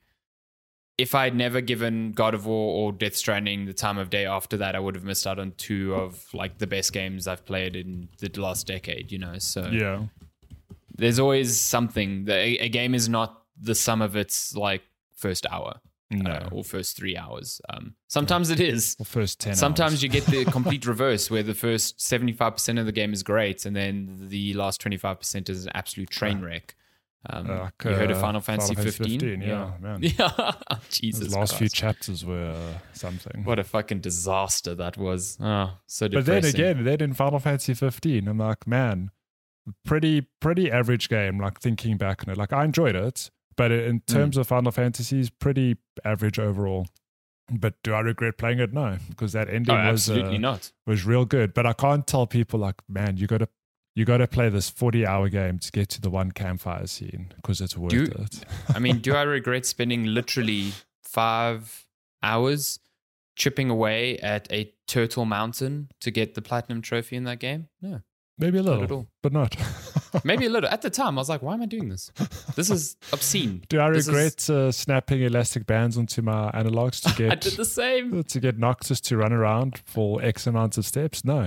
if I'd never given God of War or Death Stranding the time of day after that, I would have missed out on two of like the best games I've played in the last decade. You know, so Yeah. there's always something. The, a, a game is not the sum of its like first hour. No. Uh, or first three hours. Um, sometimes it is. Or first ten Sometimes hours. you get the complete reverse, where the first seventy-five percent of the game is great, and then the last twenty-five percent is an absolute train wreck. Um, Like, you heard of uh, Final Fantasy Final Fantasy fifteen? fifteen, yeah, man. Yeah. Jesus Those last few Christ. chapters were uh, something. What a fucking disaster that was. Oh, so But depressing. then again, then in Final Fantasy fifteen, I'm like, man, pretty pretty average game. Like thinking back on it, like I enjoyed it, but in terms of Final Fantasies, pretty average overall. But do I regret playing it? No, because that ending Oh, was absolutely uh, not. was real good. But I can't tell people like, man, you got to you got to play this forty hour game to get to the one campfire scene because it's worth Do- it. I mean, do I regret spending literally five hours chipping away at a turtle mountain to get the platinum trophy in that game? No. Maybe a Not little, at all. but not. Maybe a little. At the time, I was like, why am I doing this? This is obscene. Do I This is- regret uh, snapping elastic bands onto my analogs to I get did the same. to get Noctis to run around for X amount of steps? No.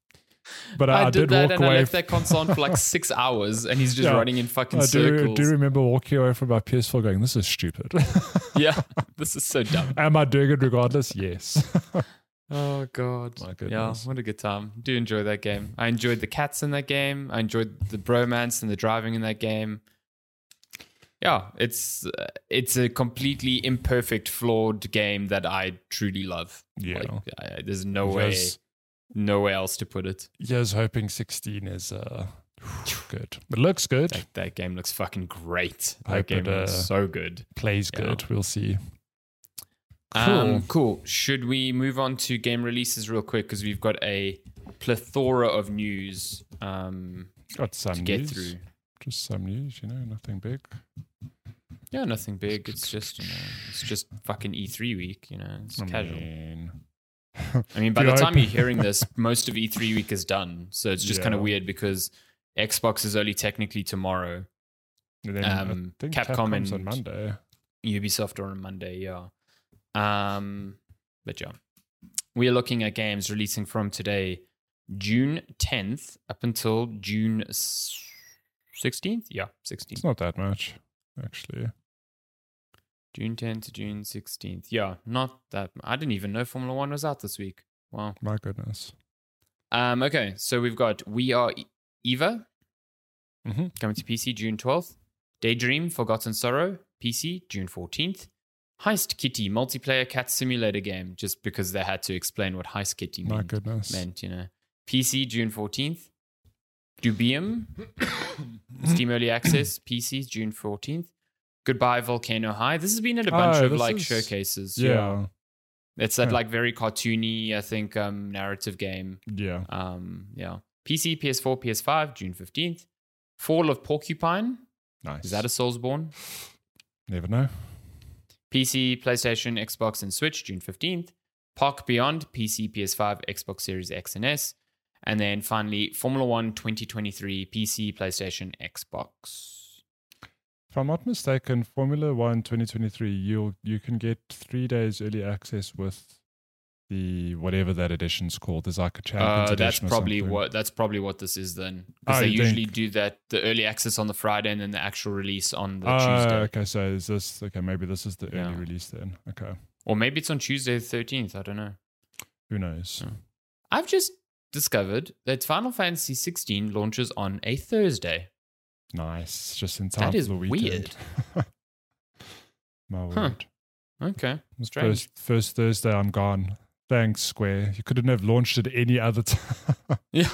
But I, I, I did, did, that walk and I away. left that console on for like six hours and he's just Yeah. running in fucking I do, circles. do remember walking away from my P S four going, this is stupid. Yeah, this is so dumb. Am I doing it regardless? Yes. Oh, God. My Yeah, goodness. what a good time. Do enjoy that game. I enjoyed the cats in that game. I enjoyed the bromance and the driving in that game. Yeah, it's uh, it's a completely imperfect, flawed game that I truly love. Yeah. Like, I, there's no way, Yes. no way else to put it. Yes, hoping sixteen is uh, good. It looks good. That, that game looks fucking great. That Hope game it, uh, looks so good. Plays Yeah. good. We'll see. Cool. Um, cool. Should we move on to game releases real quick because we've got a plethora of news um, Got some to get news. through. Just some news, you know, nothing big. Yeah, nothing big. It's just you know, it's just fucking E three week. You know, it's I casual. mean, I mean, by if the you time open- you're hearing this, most of E three week is done. So it's just kind of Yeah. weird because Xbox is only technically tomorrow. and then Um, I think Capcom Capcom's and- on Monday. Ubisoft are on Monday, yeah. Um, but yeah, we are looking at games releasing from today, June tenth, up until June sixteenth. Yeah, sixteenth. It's not that much, actually. June tenth to June sixteenth. Yeah, not that. I didn't even know Formula One was out this week. Wow. My goodness. Um. Okay, so we've got We Are E- Eva Mm-hmm. coming to P C June twelfth. Daydream Forgotten Sorrow P C June fourteenth. Heist Kitty multiplayer cat simulator game, just because they had to explain what Heist Kitty My meant. goodness. meant, you know. P C June fourteenth. Dubium Steam Early Access P C June fourteenth. Goodbye Volcano High. This has been at a bunch Oh, of this like is- showcases. Yeah. It's that Yeah. like very cartoony, I think, um, narrative game. Yeah. Um, yeah. P C, P S four, P S five, June fifteenth. Fall of Porcupine. Nice. Is that a Soulsborne? Never know. P C, PlayStation, Xbox, and Switch, June fifteenth. Park Beyond, P C, P S five, Xbox Series X and S. And then finally, Formula One twenty twenty-three, P C, PlayStation, Xbox. If I'm not mistaken, Formula One twenty twenty-three, you you can get three days early access with the whatever that edition's called. There's like a Champions Uh, that's edition or probably something. what that's probably what this is then, because Oh, they you usually think- do that the early access on the Friday and then the actual release on the Oh, Tuesday, okay. So is this okay? Maybe this is the early Yeah. release then. Okay. or maybe it's on Tuesday the thirteenth. I don't know. Who knows? Yeah. I've just discovered that Final Fantasy sixteen launches on a Thursday. Nice. Just in time That is for the weekend. My Huh. word. Okay, strange. First, first Thursday, I'm gone. Thanks, Square. You couldn't have launched it any other time. Yeah.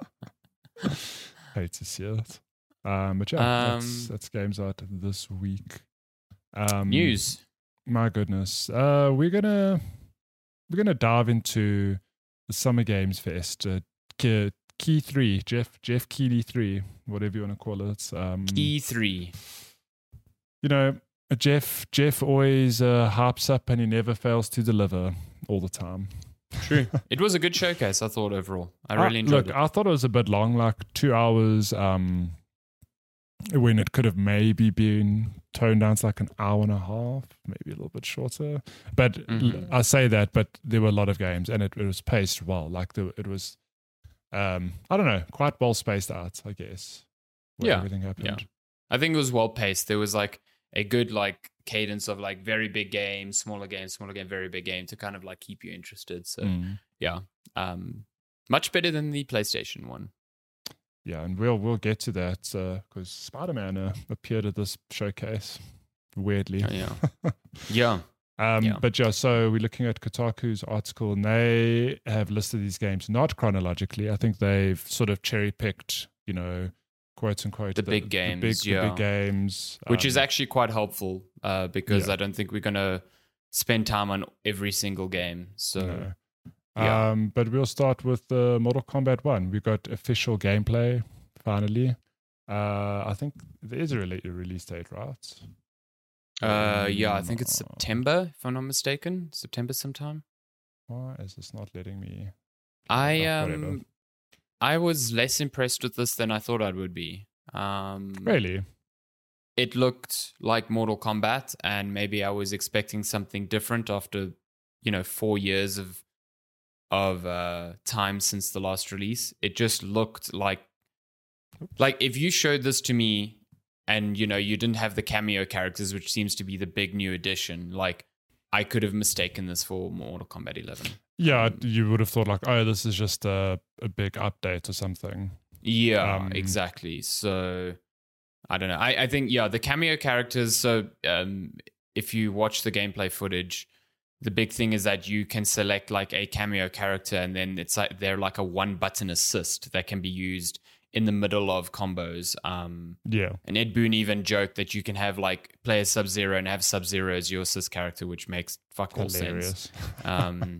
Hate to see it. Um, but yeah, that's, Um, that's games out this week. Um, News. My goodness. Uh, we're gonna we're gonna dive into the Summer Games Fest. Uh, ki- Key three, Jeff Jeff Keighley three, whatever you want to call it. Um, E three. You know, Jeff Jeff always uh, harps up and he never fails to deliver all the time. True. It was a good showcase, I thought, overall. I really I, enjoyed look, it. I thought it was a bit long, like two hours, um, when it could have maybe been toned down to like an hour and a half, maybe a little bit shorter. But Mhm. I say that, but there were a lot of games and it, it was paced well. Like the, it was, um, I don't know, quite well spaced out, I guess. Where Yeah, everything happened. yeah. I think it was well paced. There was like a good like cadence of like very big game, smaller game, smaller game, very big game to kind of like keep you interested. So Mm. yeah, um, much better than the PlayStation one. Yeah, and we'll we'll get to that because Spider-Man uh, appeared at this showcase, weirdly. Oh, yeah, yeah. Um, Yeah. But yeah, so we're looking at Kotaku's article, and they have listed these games not chronologically. I think they've sort of cherry picked, you know, quote unquote, The big games, the big, the yeah. big games, Which is um, actually quite helpful uh, because Yeah. I don't think we're gonna spend time on every single game. So you know. yeah. Um, but we'll start with the Mortal Kombat one. We got official gameplay finally. Uh, I think there is a, rele- a release date, right? Uh, yeah, I think it's Um, September, if I'm not mistaken. September sometime. Why is this not letting me? I Oh, whatever. um, I was less impressed with this than I thought I would be. Um, Really? It looked like Mortal Kombat, and maybe I was expecting something different after, you know, four years of of uh, time since the last release. It just looked like, like if you showed this to me, and you know, you didn't have the cameo characters, which seems to be the big new addition. Like, I could have mistaken this for Mortal Kombat eleven. Yeah, Um, you would have thought like, oh, this is just a, a big update or something. Yeah, Um, exactly. So I don't know. I, I think, yeah, the cameo characters. So um, if you watch the gameplay footage, the big thing is that you can select like a cameo character, and then it's like they're like a one button assist that can be used in the middle of combos. Um, Yeah. and Ed Boon even joked that you can have like play as Sub Zero and have Sub Zero as your assist character, which makes fuck all sense. Hilarious. Um,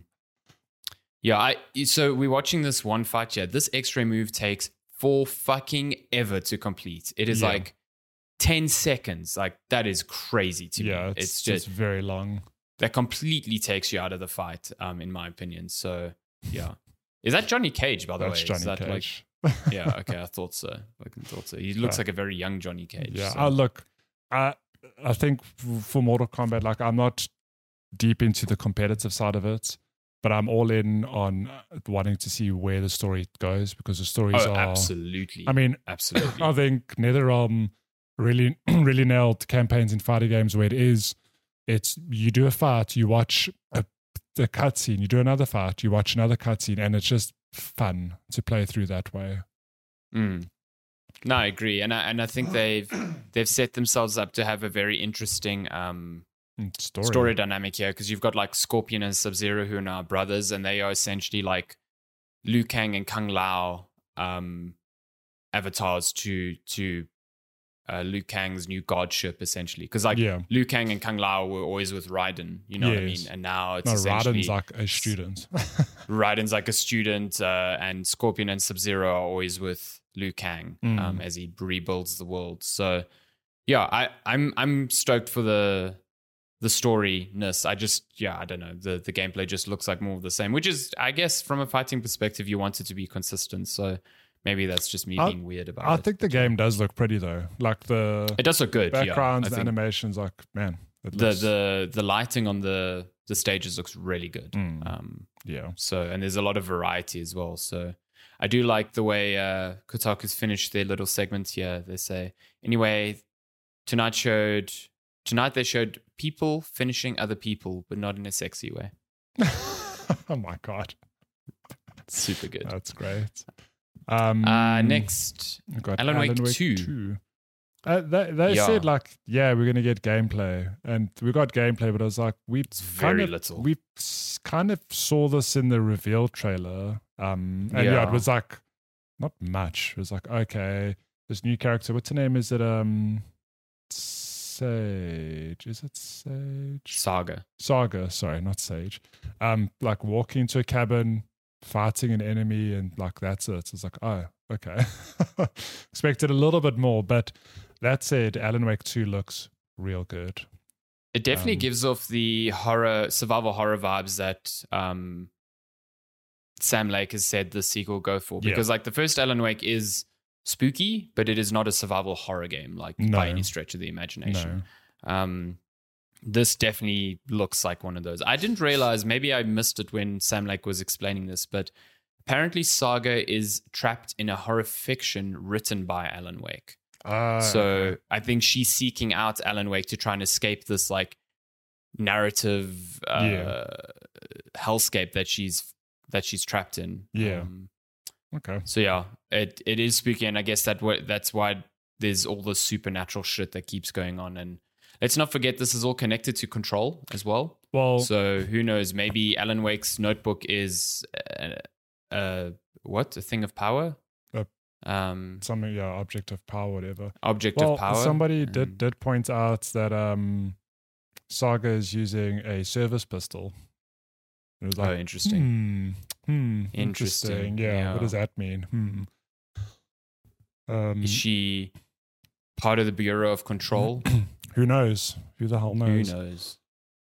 yeah, I so we're watching this one fight here. This X-ray move takes for fucking ever to complete. It is Yeah. like ten seconds. Like that is crazy to yeah, me. it's, It's just it's very long. that completely takes you out of the fight, um, in my opinion. So yeah, is that Johnny Cage by the That's way? Johnny is that Cage. like yeah? Okay, I thought so. I thought so. He looks Yeah. like a very young Johnny Cage. Yeah. so. Oh, look, I I think f- for Mortal Kombat, like I'm not deep into the competitive side of it, but I'm all in on wanting to see where the story goes because the stories Oh, are. absolutely. I mean, absolutely. I think NetherRealm really really nailed campaigns in fighting games where it is. It's you do a fight, you watch a, a cutscene, you do another fight, you watch another cutscene, and it's just fun to play through that way. Mm. No, I agree, and I and I think they've they've set themselves up to have a very interesting um, Mm, Story. story dynamic here because you've got like Scorpion and Sub Zero who are now brothers, and they are essentially like Liu Kang and Kung Lao um, avatars to to uh, Liu Kang's new godship, essentially. Because like Yeah. Liu Kang and Kung Lao were always with Raiden, you know what I Yes. mean? And now it's No, essentially Raiden's like a student. Raiden's like a student, uh, and Scorpion and Sub Zero are always with Liu Kang Mm. um, as he rebuilds the world. So, yeah, I, I'm I'm stoked for the the storyness. I just, yeah, I don't know. The the gameplay just looks like more of the same, which is, I guess, from a fighting perspective, you want it to be consistent. So maybe that's just me I- being weird about I it. think the game does look pretty though. Like the It does look good. backgrounds, yeah. the I think animations, like man, it the looks, the the lighting on the the stages looks really good. Mm. Um, yeah. So, and there's a lot of variety as well. So, I do like the way uh, Kotaku's finished their little segment here. They say, anyway, tonight showed tonight they showed people finishing other people, but not in a sexy way. Oh my god, Super good. that's great. Um, Uh, next, we've got Alan Wake two. Uh, they they Yeah. said like, yeah, we're gonna get gameplay, and we got gameplay, but I was like, we it's kind very of little. we s- kind of saw this in the reveal trailer. Um, and yeah. Yeah. it was like not much. It was like, okay, this new character. What's her name? Is it um Sage? Is it Sage? Saga. Saga. Sorry, not Sage. Um, like walking into a cabin, fighting an enemy and like that's it. It's like, oh, okay. Expected a little bit more, but that said, Alan Wake two looks real good. It definitely Um, gives off the horror, survival horror vibes that um, Sam Lake has said the sequel go for. Yeah. Because like the first Alan Wake is spooky, but it is not a survival horror game, like No. by any stretch of the imagination. No. Um, this definitely looks like one of those. I didn't realize, maybe I missed it when Sam Lake was explaining this, but apparently Saga is trapped in a horror fiction written by Alan Wake. Uh, so okay. I think she's seeking out Alan Wake to try and escape this like narrative uh, Yeah. hellscape that she's that she's trapped in. Yeah. Um, Okay. so yeah, it it is spooky, and I guess that what that's why there's all this supernatural shit that keeps going on. And let's not forget, this is all connected to Control as well. Well, So who knows? Maybe Alan Wake's notebook is a, a what? A thing of power? A- um, something, yeah, object of power, whatever. object Well, of power. somebody did Um, did point out that um, Saga is using a service pistol. It was Oh, like, interesting. hmm, hmm, Interesting, interesting. Yeah, yeah. what does that mean? Hmm. Um, Is she part of the Bureau of Control? who knows? Who the hell Who knows? knows?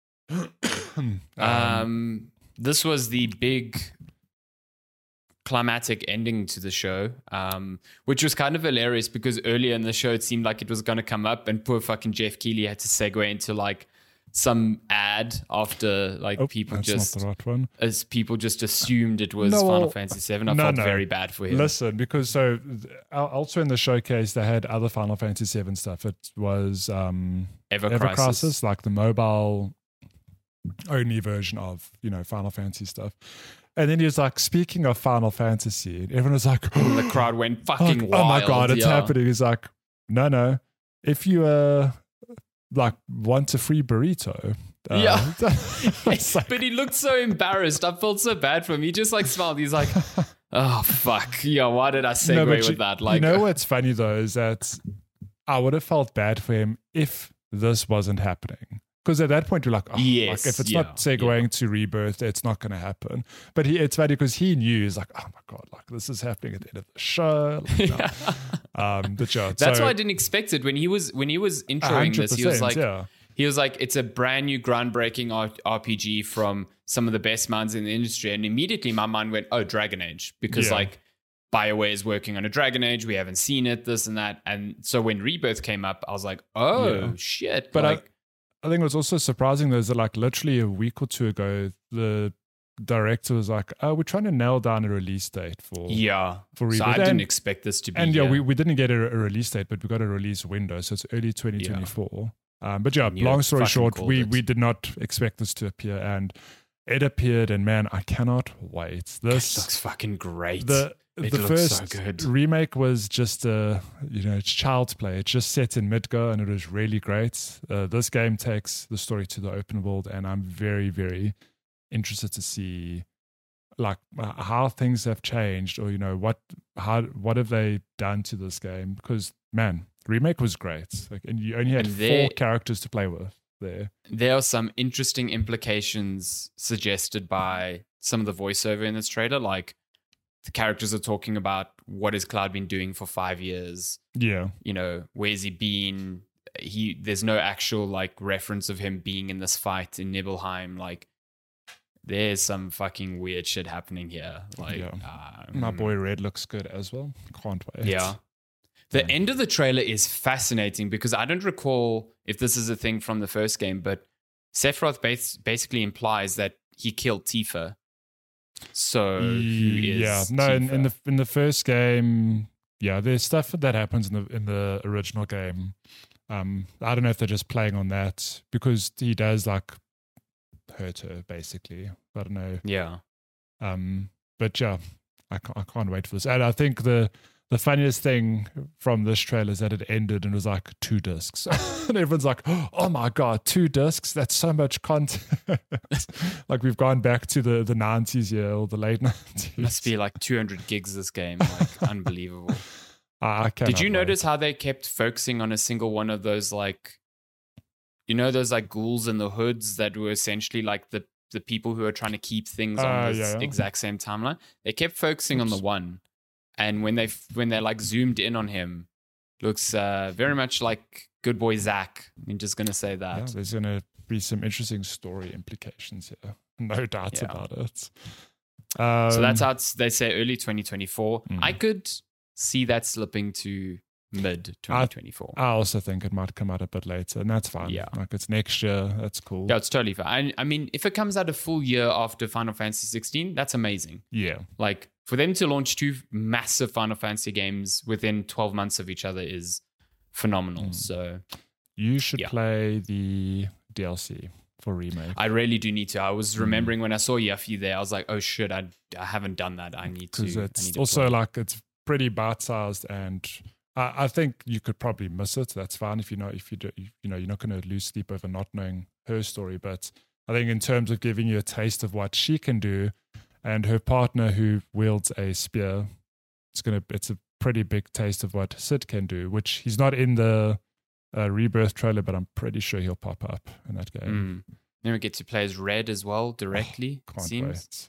um, Um, this was the big climatic ending to the show, um, which was kind of hilarious because earlier in the show it seemed like it was going to come up, and poor fucking Jeff Keighley had to segue into like some ad after like oh, people that's just not the right one. as people just assumed it was No, Final well, Fantasy seven. I no, felt no. very bad for him. Listen, because so th- el- elsewhere in the showcase they had other Final Fantasy seven stuff. It was um, Ever, Ever Crisis. Crisis, like the mobile only version of, you know, Final Fantasy stuff. And then he was like, speaking of Final Fantasy, and everyone was like, And the crowd went fucking like, wild. oh my god, it's yeah. happening. He's like, no, no. If you uh like want a free burrito, uh, Yeah. it's like, But he looked so embarrassed. I felt so bad for him. He just like smiled. He's like, oh fuck. Yeah, why did I segue no, but with you, that? Like, you know what's funny though is that I would have felt bad for him if this wasn't happening. Because at that point you're like, oh, Yes, like if it's yeah, not segueing yeah. to Rebirth, it's not going to happen. But he, it's funny because he knew, he's like, oh my god, like this is happening at the end of the show. Like, no. um, but yeah, that's so, why I didn't expect it when he was when he was introing one hundred this. He was percent, like, yeah. he was like, it's a brand new, groundbreaking R- RPG from some of the best minds in the industry, and immediately my mind went, oh, Dragon Age, because Yeah. like BioWare is working on a Dragon Age. We haven't seen it, this and that, and so when Rebirth came up, I was like, oh Yeah. shit, But like. I, I think what's also surprising though is that like literally a week or two ago, the director was like, "Oh, we're trying to nail down a release date for Yeah. for So Reboot." I didn't And- expect this to be. And yeah, uh, we, we didn't get a, a release date, but we got a release window, so it's early twenty twenty-four. Um, but yeah, And you long story fucking short, called we it. we did not expect this to appear, and it appeared. And man, I cannot wait. it This looks fucking great. the It the looks so first good. remake was just a you know it's child's play. It's just set in Midgar, and it was really great. Uh, this game takes the story to the open world, and I'm very very interested to see like uh, how things have changed, or you know what how what have they done to this game? Because man, remake was great. Like, and you only had And four there- characters to play with there. There are some interesting implications suggested by some of the voiceover in this trailer. Like the characters are talking about what has Cloud been doing for five years. Yeah, You know, where's he been? He there's no actual like reference of him being in this fight in Nibelheim. Like there's some fucking weird shit happening here. Like Yeah. uh, my mm. boy Red looks good as well. Can't wait. Yeah. The Yeah. end of the trailer is fascinating because I don't recall if this is a thing from the first game, but Sephiroth bas- basically implies that he killed Tifa. So who is yeah, no, in, in Tifa? the in the first game, yeah, there's stuff that happens in the in the original game. Um, I don't know if they're just playing on that because he does like hurt her basically. I don't know. Yeah. Um, but yeah, I can't, I can't wait for this. And I think the the funniest thing from this trailer is that it ended and it was like two discs, and everyone's like, "Oh my god, two discs! That's so much content!" Like we've gone back to the the nineties, yeah, or the late nineties. Must be like two hundred gigs this game. Like unbelievable. I, I Did cannot you wait. notice how they kept focusing on a single one of those like, you know, those like ghouls in the hoods that were essentially like the the people who are trying to keep things Uh, on this yeah, yeah. exact same timeline. They kept focusing on the one, and when they when they like zoomed in on him, looks uh, very much like good boy Zach. I'm just gonna say that. Yeah, there's going to be some interesting story implications here. No doubt Yeah. about it. Um, So that's out. They say early twenty twenty-four. Mm. I could see that slipping to mid twenty twenty-four. I also think it might come out a bit later, and that's fine. Yeah. Like it's next year. That's cool. Yeah, it's totally fine. I, I mean, if it comes out a full year after Final Fantasy sixteen, that's amazing. Yeah. Like for them to launch two massive Final Fantasy games within twelve months of each other is phenomenal. Mm. So You should Yeah. play the D L C for remake. I really do need to. I was Mm. remembering when I saw Yuffie there, I was like, oh shit, I, I haven't done that. I need to. Because I it's need to also play. like it's pretty bite-sized, and I, I think you could probably miss it. That's fine if you know if you do, you know you're not going to lose sleep over not knowing her story. But I think in terms of giving you a taste of what she can do, and her partner who wields a spear, it's gonna it's a pretty big taste of what Sid can do, which he's not in the uh, Rebirth trailer, but I'm pretty sure he'll pop up in that game. Mm. Then we get to play as Red as well directly. Oh, it can't seems. wait.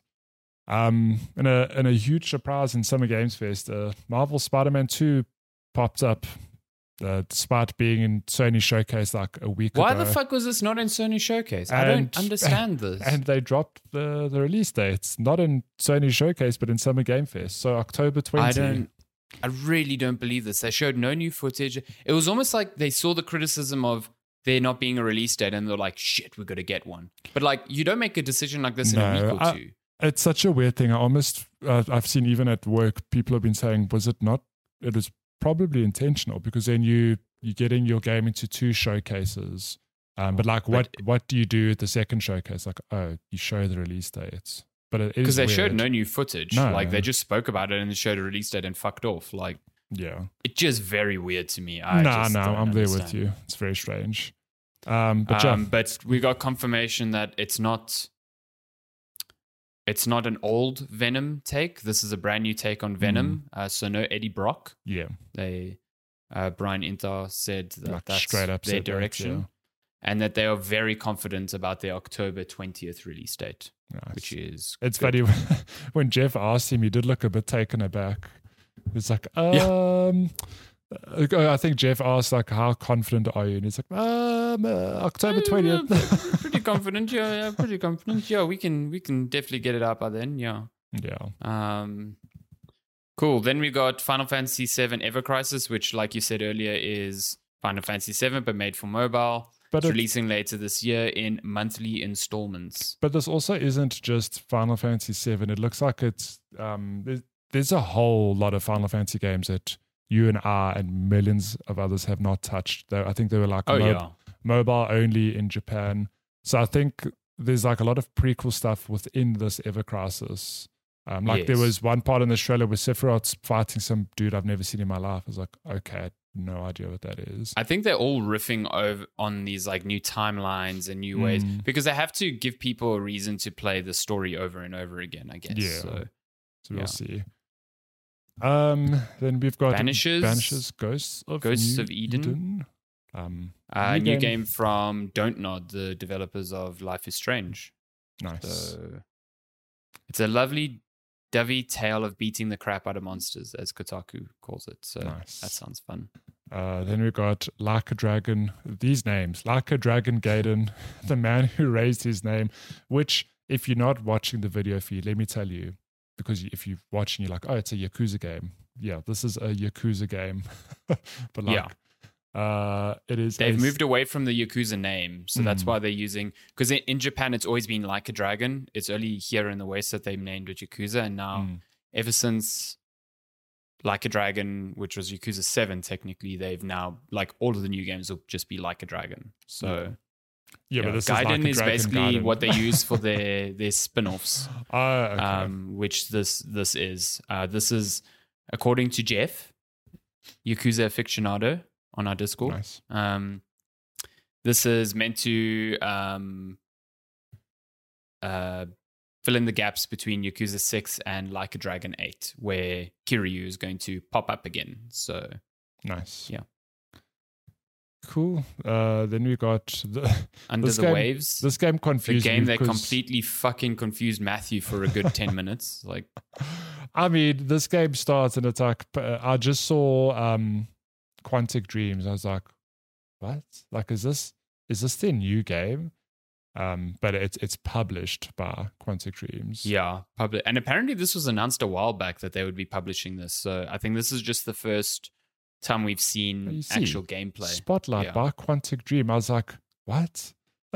Um, and a and a huge surprise in Summer Games Fest, uh, Marvel Spider-Man two popped up, uh, despite being in Sony Showcase like a week Why ago. the fuck was this not in Sony Showcase? I don't And- understand this. And they dropped the, the release dates, not in Sony Showcase, but in Summer Game Fest. So October twentieth. I don't. I really don't believe this. They showed no new footage. It was almost like they saw the criticism of there not being a release date, and they're like, "Shit, we got to get one." But like, you don't make a decision like this in a No, week or I- two. It's such a weird thing. I almost, uh, I've seen even at work, people have been saying, was it not, it was probably intentional, because then you, you're getting your game into two showcases. Um, but like, what, But- what do you do at the second showcase? Like, oh, you show the release dates. But it is Because they showed weird. no new footage. No. Like they just spoke about it and they showed a release date and fucked off. Like Yeah. it's just very weird to me. I nah, just no, don't I'm there with understand. you. It's very strange. Um, but Um, yeah, but we got confirmation that it's not it's not an old Venom take. This is a brand new take on Venom. Mm. Uh, so no Eddie Brock. yeah, They uh, Brian Intar said that like that's straight up their said that, direction, yeah. and that they are very confident about their October twentieth release date, Nice. which is It's good. funny when Jeff asked him, he did look a bit taken aback. It's like, Yeah. um, uh, I think Jeff asked like, "How confident are you?" And he's like, "Um, uh, October twentieth." pretty confident. Yeah, yeah, pretty confident. Yeah, we can we can definitely get it out by then. Yeah. Yeah, Um, cool. Then we got Final Fantasy seven Ever Crisis, which, like you said earlier, is Final Fantasy seven but made for mobile. but It's it, releasing later this year in monthly installments. but this also isn't just Final Fantasy seven. It looks like it's um, there's, there's a whole lot of Final Fantasy games that you and I and millions of others have not touched. Though I think they were like Oh mo- yeah. mobile only in Japan. So I think there's like a lot of prequel stuff within this Ever Crisis. Um, like there Yes. was one part in the trailer where Sephiroth's fighting some dude I've never seen in my life. I was like, okay, I had no idea what that is. I think they're all riffing over on these like new timelines and new ways Mm. because they have to give people a reason to play the story over and over again, I guess. Yeah. So So we'll yeah. see. Um, then we've got Vanishes, Vanishes, Ghosts of Ghosts New of Eden. Um, uh, New new game. game from Don't Nod, the developers of Life is Strange. nice. So it's a lovely dovey tale of beating the crap out of monsters, as Kotaku calls it. So Nice. that sounds fun. Uh, then we've got Like a Dragon. These names, Like a Dragon Gaiden, the man who raised his name, which if you're not watching the video feed, let me tell you, because if you're watching, you're like, oh, it's a Yakuza game. Yeah, this is a Yakuza game. but like, Yeah. uh, it is. They've a- moved away from the Yakuza name. So that's Mm. why they're using, because in, in Japan, it's always been Like a Dragon. It's only here in the West that they've named it Yakuza. And now, Mm. ever since Like a Dragon, which was Yakuza seven, technically, they've now, like, all of the new games will just be Like a Dragon. So, Yeah, yeah, but this Gaiden is, like a is Dragon basically Gaiden. what they use for their, their spin offs. Oh, okay. um, which this this is. Uh, this is, according to Jeff, Yakuza aficionado on our Discord. nice. Um, this is meant to um, uh, fill in the gaps between Yakuza six and Like a Dragon eight, where Kiryu is going to pop up again. So Nice. Yeah. cool. Uh, then we got the, Under the game, Waves. This game the confused game me that because- completely fucking confused Matthew for a good ten minutes. Like, I mean, this game starts and it's like, uh, I just saw um, Quantic Dreams. I was like, what? Like, is this is this their new game? Um, but it's it's published by Quantic Dreams. yeah, public. And apparently this was announced a while back that they would be publishing this. So I think this is just the first time we've You seen see, actual gameplay. Spotlight Yeah. by Quantic Dream. I was like, what?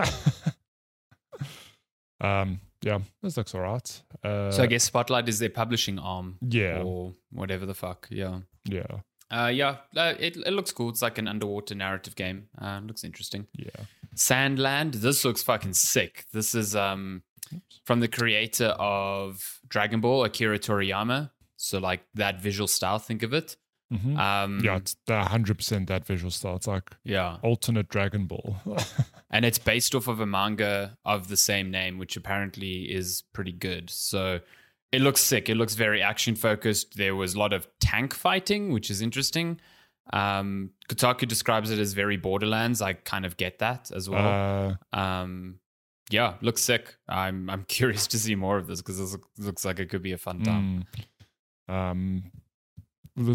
um, yeah, this looks all right. Uh, So I guess Spotlight is their publishing arm. yeah, Or whatever the fuck. Yeah. yeah, Uh, yeah, uh, it, it looks cool. It's like an underwater narrative game. Uh, looks interesting. yeah. Sandland. This looks fucking sick. This is um from the creator of Dragon Ball, Akira Toriyama. So like that visual style, think of it. Mhm. Um, Yeah, it's one hundred percent that visual style. It's like yeah. alternate Dragon Ball. And it's based off of a manga of the same name, which apparently is pretty good. So it looks sick. It looks very action focused. There was a lot of tank fighting, which is interesting. Um, Kotaku describes it as very Borderlands. I kind of get that as well. uh, Um, yeah, looks sick. I'm I'm curious to see more of this because this look- looks like it could be a fun time. mm, um, the,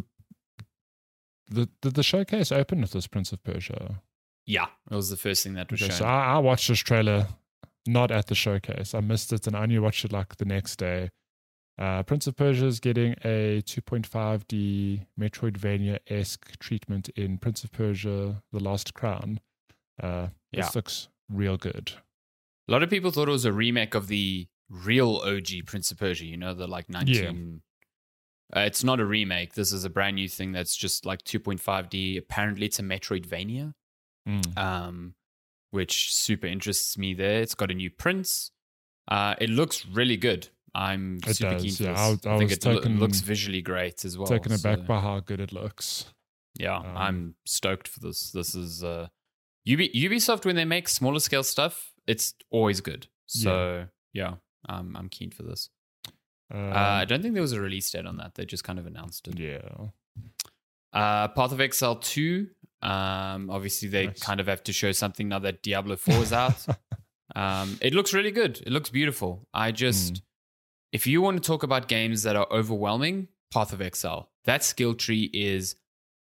the did the showcase open with this Prince of Persia? Yeah, it was the first thing that was Okay, shown. so I, I watched this trailer not at the showcase. I missed it and I only watched it like the next day. Uh, Prince of Persia is getting a two point five D Metroidvania-esque treatment in Prince of Persia: The Last Crown. Uh, Yeah. This looks real good. A lot of people thought it was a remake of the real O G Prince of Persia. You know, the like nineteen. Uh, it's not a remake. This is a brand new thing that's just like two point five D. Apparently, it's a Metroidvania. Mm. um, which super interests me there. It's got a new prince. Uh, it looks really good. I'm It super does, keen for yeah. this. I- I I think was it lo- taken- looks visually great as well. Taken aback so, by how good it looks. yeah, um, I'm stoked for this. This is uh, Ubi- Ubisoft, when they make smaller scale stuff, it's always good. So yeah, um, I'm keen for this. Uh, Uh, I don't think there was a release date on that. They just kind of announced it. yeah. Uh, Path of Exile two. Um, obviously, they Nice. kind of have to show something now that Diablo four is out. um, it looks really good. It looks beautiful. I just, Mm. if you want to talk about games that are overwhelming, Path of Exile. That skill tree is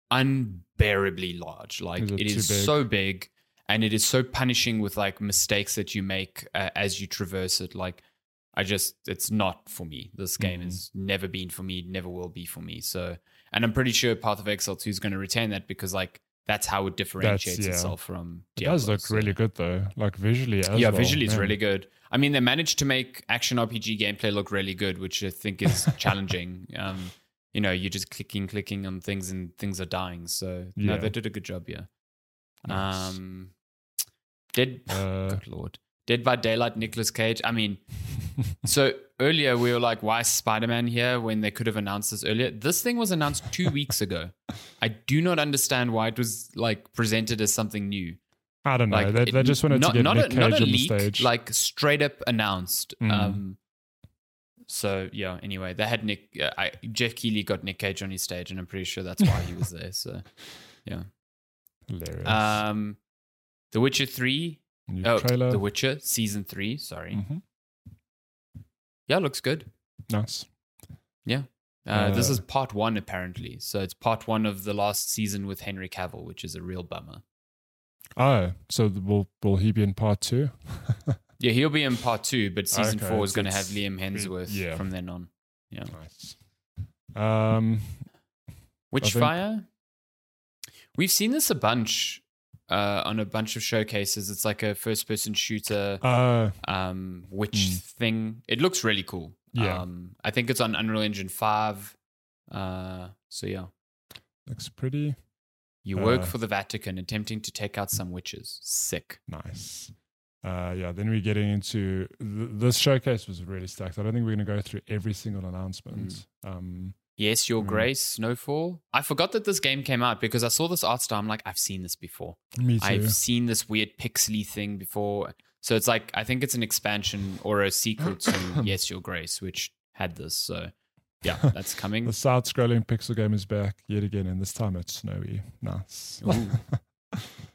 unbearably large. Like Is it it too is big? so big, and it is so punishing with like mistakes that you make uh, as you traverse it. Like I just, it's not for me. This game Mhm. has never been for me, never will be for me. So, and I'm pretty sure Path of Exile two is going to retain that because like that's how it differentiates yeah. itself from It Diablo. does look So- really good though, like visually as yeah, well. visually it's Man. really good. I mean, they managed to make action R P G gameplay look really good, which I think is challenging. Um, you know, you're just clicking, clicking on things, and things are dying. So no, Yeah. they did a good job. Yeah. Nice. Um, Dead. Uh, Good lord. Dead by Daylight. Nicolas Cage. I mean, so earlier we were like, why is Spider-Man here when they could have announced this earlier? This thing was announced two weeks ago. I do not understand why it was like presented as something new. I don't know. Like they, it- they just wanted not, to get not Nick a, Cage not a on the leak, stage. like straight up announced. Mm. Um, so yeah. Anyway, they had Nick. Uh, I, Jeff Keighley got Nick Cage on his stage, and I'm pretty sure that's why he was there. So yeah. Hilarious. Um, The Witcher three. New Oh, trailer. The Witcher season three. Sorry. Mhm. Yeah, looks good. Nice. Yeah. Uh, this Uh, is part one, apparently. So it's part one of the last season with Henry Cavill, which is a real bummer. Oh, so will will he be in part two? Yeah, he'll be in part two, but season Okay, four is it's- going to have it's- Liam Hemsworth yeah. from then on. Yeah. Nice. Um, Witchfire? We've seen this a bunch uh, on a bunch of showcases. It's like a first person shooter uh, um, witch Mm. thing. It looks really cool. Yeah. Um, I think it's on Unreal Engine five. Uh, so yeah. looks pretty You work Uh, for the Vatican attempting to take out some witches. Sick. nice. Uh, yeah, then we're getting into th- this showcase was really stacked. I don't think we're going to go through every single announcement. Um, Yes, Your Mm. Grace, Snowfall. I forgot that this game came out because I saw this art style. I'm like, I've seen this before. me too. I've seen this weird pixely thing before. So it's like, I think it's an expansion or a sequel to Yes, Your Grace, which had this. So yeah, that's coming. The side-scrolling pixel game is back yet again, and this time it's snowy. Nice. Ooh.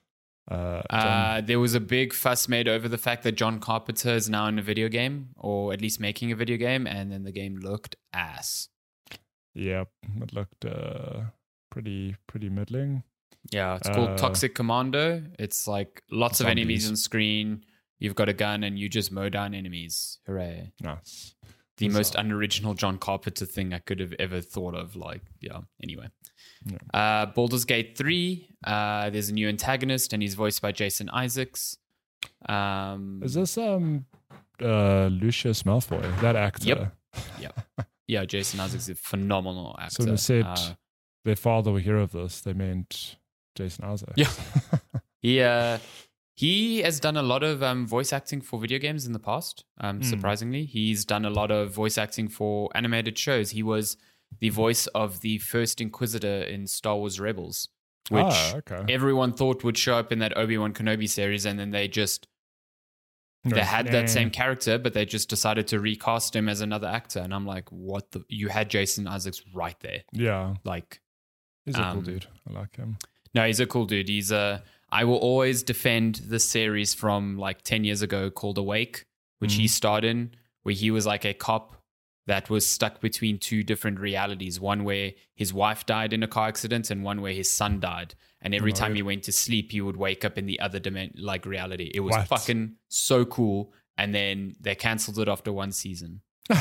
Uh, Uh, there was a big fuss made over the fact that John Carpenter is now in a video game, or at least making a video game, and then the game looked ass. Yeah, it looked uh, pretty pretty middling. Yeah, it's called Uh, Toxic Commando. It's like lots of enemies zombies. on screen. You've got a gun and you just mow down enemies. Hooray. Nice. The That's most all. unoriginal John Carpenter thing I could have ever thought of. Like, yeah, anyway. Yeah. Uh, Baldur's Gate three, uh, there's a new antagonist and he's voiced by Jason Isaacs. Um, Is this um uh Lucius Malfoy, that actor? Yep. yeah. yeah, Jason Isaacs is a phenomenal actor. So they said Uh, their father will hear of this. They meant Jason Isaacs. Yeah. he, uh, he has done a lot of um, voice acting for video games in the past, um, Mm. surprisingly. He's done a lot of voice acting for animated shows. He was the voice of the first Inquisitor in Star Wars Rebels, which Ah, okay. everyone thought would show up in that Obi-Wan Kenobi series, and then they just No, they had nah. that same character, but they just decided to recast him as another actor. And I'm like, what the? You had Jason Isaacs right there. Yeah, Like, he's a cool Um, dude. I like him. no, he's a cool dude. He's a. I will always defend this series from like ten years ago called Awake, which he Mhm. starred in, where he was like a cop that was stuck between two different realities. One where his wife died in a car accident, and one where his son died. And every Oh, time right. he went to sleep, he would wake up in the other dimension, like reality. It was What? fucking so cool. And then they cancelled it after one season.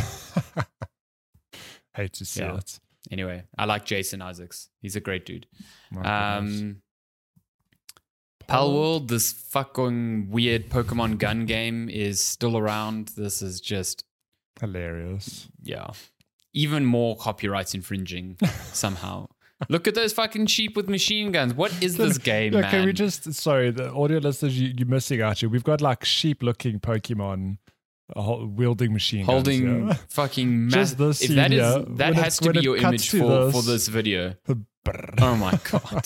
Hate to see Yeah. it. Anyway, I like Jason Isaacs. He's a great dude. My goodness. Um, Palworld, this fucking weird Pokemon gun game is still around. This is just, Hilarious. yeah, even more copyright infringing somehow. Look at those fucking sheep with machine guns. What is this game, Yeah, man? can we just, sorry, the audio listeners, you, you're missing out here. We've got like sheep looking Pokemon uh, ho- wielding machine Holding guns. fucking Just massive. this If scene that is here, that when has it- to when be it your cuts image to for, this- for this video. Yeah. Oh my god.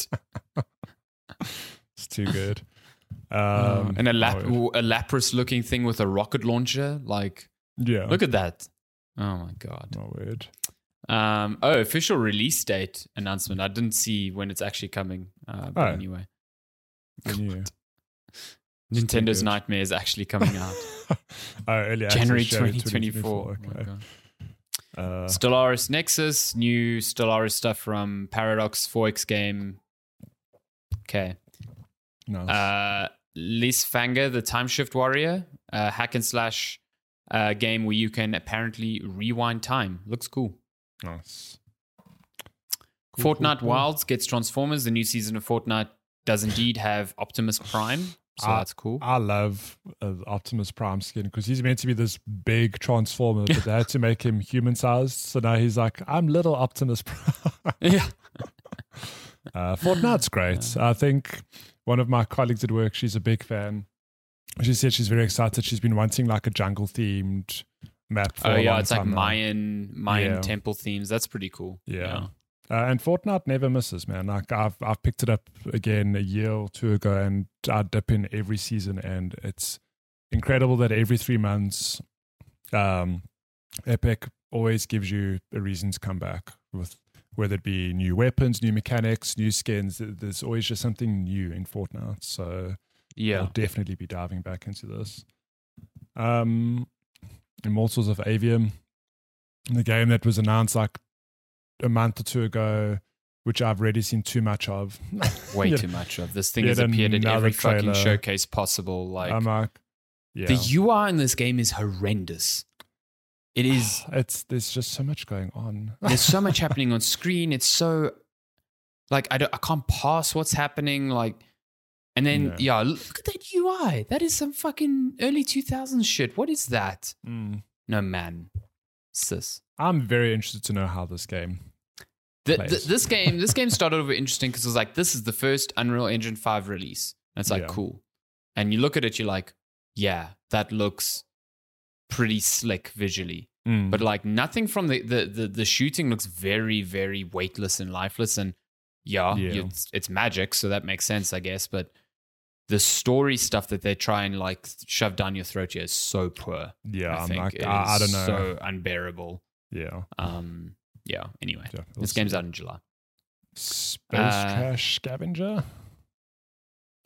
It's too good. Uh, Um, and a, lap, oh, a Lapras looking thing with a rocket launcher. Like, yeah. look at that. Oh my god. Oh, weird. Um, oh, official release date announcement. I didn't see when it's actually coming. Uh, but Oh. anyway, Who knew? Nintend's good. Nightmare is actually coming out oh, early access, January January twenty twenty-four. Okay. Oh my God. Uh, Stellaris Nexus, new Stellaris stuff from Paradox, four X game. Okay. nice. Uh, Lisfanger, the Time Shift Warrior, uh, hack and slash uh, game where you can apparently rewind time. Looks cool. nice. Cool, Fortnite cool, cool. Wilds gets Transformers. The new season of Fortnite does indeed have Optimus Prime, so Ah, that's cool. I love uh, Optimus Prime skin because he's meant to be this big transformer, but they had to make him human sized. So now he's like, I'm little Optimus Prime. Yeah. Uh, Fortnite's great. I think one of my colleagues at work, she's a big fan. She said she's very excited. She's been wanting like a jungle themed map. For Oh a yeah, long it's like time now. Mayan Mayan Yeah. temple themes. That's pretty cool. Yeah. Uh, and Fortnite never misses, man. Like I've I've picked it up again a year or two ago, and I dip in every season, and it's incredible that every three months, um, Epic always gives you a reason to come back with whether it be new weapons, new mechanics, new skins. There's always just something new in Fortnite. So Yeah. I'll definitely be diving back into this. Um, Immortals of Avium, the game that was announced like a month or two ago, which I've already seen too much of. Way Yeah. too much of this thing Yet has appeared at another every fucking trailer. showcase possible. Like I'm like, yeah, the U I in this game is horrendous. It is. it's there's just so much going on. There's so much happening on screen. It's so like I don't. I can't pass what's happening. Like, and then No. yeah, look at that U I. That is some fucking early two thousands shit. What is that? Mm. No man, sis. I'm very interested to know how this game. The, Plays. th- this game, this game started over interesting because it was like, this is the first Unreal Engine five release. And it's like, Yeah. cool. And you look at it, you're like, yeah, that looks pretty slick visually. Mm. But like nothing from the, the, the, the shooting looks very, very weightless and lifeless. And yeah, Yeah. you- It's, it's magic. So that makes sense, I guess. But the story stuff that they try and like shove down your throat here is so poor. yeah, I I'm think like, it I, I is don't know. so unbearable. yeah, Um, yeah, anyway, yeah we'll this game's see. out in July. Space Uh, Trash Scavenger.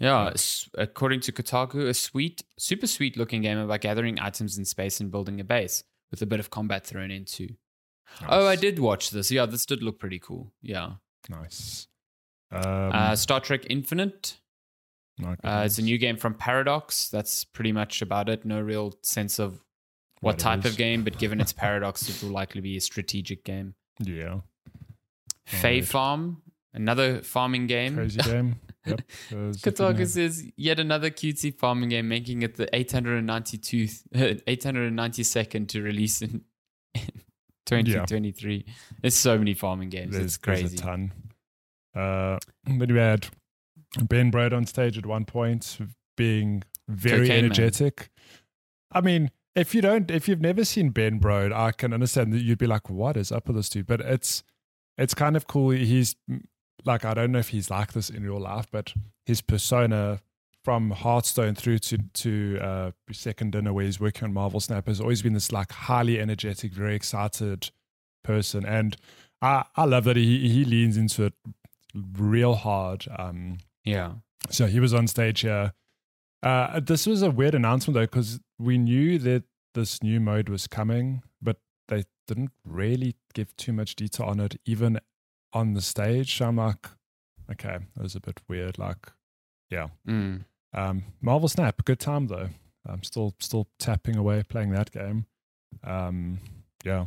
Yeah, s- according to Kotaku, a sweet, super sweet looking game about gathering items in space and building a base with a bit of combat thrown into. Nice. Oh, I did watch this. Yeah, this did look pretty cool. Yeah. Nice. Um, uh, Star Trek Infinite. my Uh, it's a goodness. new game from Paradox. That's pretty much about it. No real sense of what, What it type is. of game, but given it's Paradox, it will likely be a strategic game. Yeah. Fae Alright. Farm, another farming game. Crazy game. Yep. Uh, Kotaku says yet another cutesy farming game, making it the eight hundred ninety-second eight hundred ninety-second to release in twenty twenty-three. Yeah. There's so many farming games. There's, it's crazy. There's a ton. Uh, then we had Ben Brode on stage at one point, being very Cocaine energetic. Man. I mean, if you don't, if you've never seen Ben Brode, I can understand that you'd be like, "What is up with this dude?" But it's it's kind of cool. He's like, I don't know if he's like this in real life, but his persona from Hearthstone through to to uh, Second Dinner, where he's working on Marvel Snap, has always been this like highly energetic, very excited person, and I I love that he he leans into it real hard. Um, yeah. So he was on stage here. Uh, this was a weird announcement though, because we knew that this new mode was coming, but they didn't really give too much detail on it, even on the stage. So I'm like, okay, that was a bit weird. Like, yeah. Mm. Um, Marvel Snap, good time though. I'm still still tapping away playing that game. Um, yeah.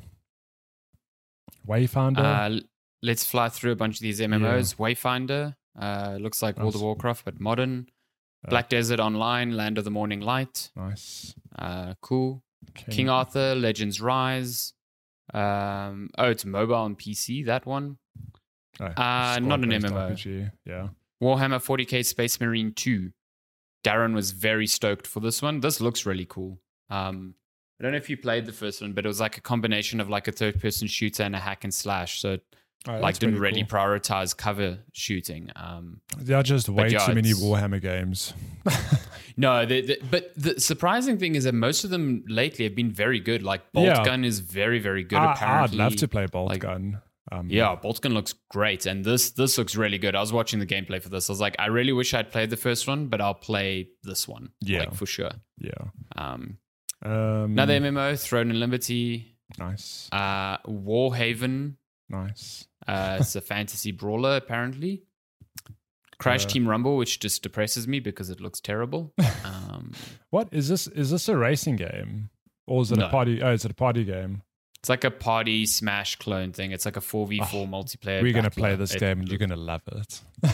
Wayfinder. Uh, let's fly through a bunch of these M M Os. Yeah. Wayfinder uh, looks like World nice. of Warcraft, but modern. Black uh, Desert Online, Land of the Morning Light. Nice. Uh, cool. King. King Arthur, Legends Rise. Um, oh, it's mobile and P C, that one. Oh, uh, not an M M O. R P G. Yeah. Warhammer forty K Space Marine two. Darren was very stoked for this one. This looks really cool. Um, I don't know if you played the first one, but it was like a combination of like a third-person shooter and a hack and slash. So it oh, like didn't really cool. prioritize cover shooting. Um, there are just way yeah, too many Warhammer games. no, they, they, but the surprising thing is that most of them lately have been very good. Like Bolt yeah. Gun is very, very good. I, apparently, I'd love to play Bolt like, Gun. Um, yeah, Bolt Gun looks great, and this this looks really good. I was watching the gameplay for this. I was like, I really wish I'd played the first one, but I'll play this one. Yeah, like, for sure. Yeah. Um, um, another M M O, Throne and Liberty. Nice. Uh, Warhaven. Nice. Uh, it's a fantasy brawler, apparently. Crash uh, Team Rumble, which just depresses me because it looks terrible. Um, what is this? Is this a racing game, or is it no. a party? Oh, is it a party game? It's like a party Smash clone thing. It's like a four v four oh, multiplayer. We're going to play this it, game and you're going to love it. uh,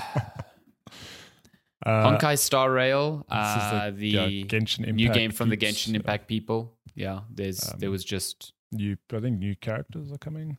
Honkai Star Rail, uh, the, the yeah, Genshin Impact new game from peeps, the Genshin Impact yeah. people. Yeah, there's um, there was just new. I think new characters are coming.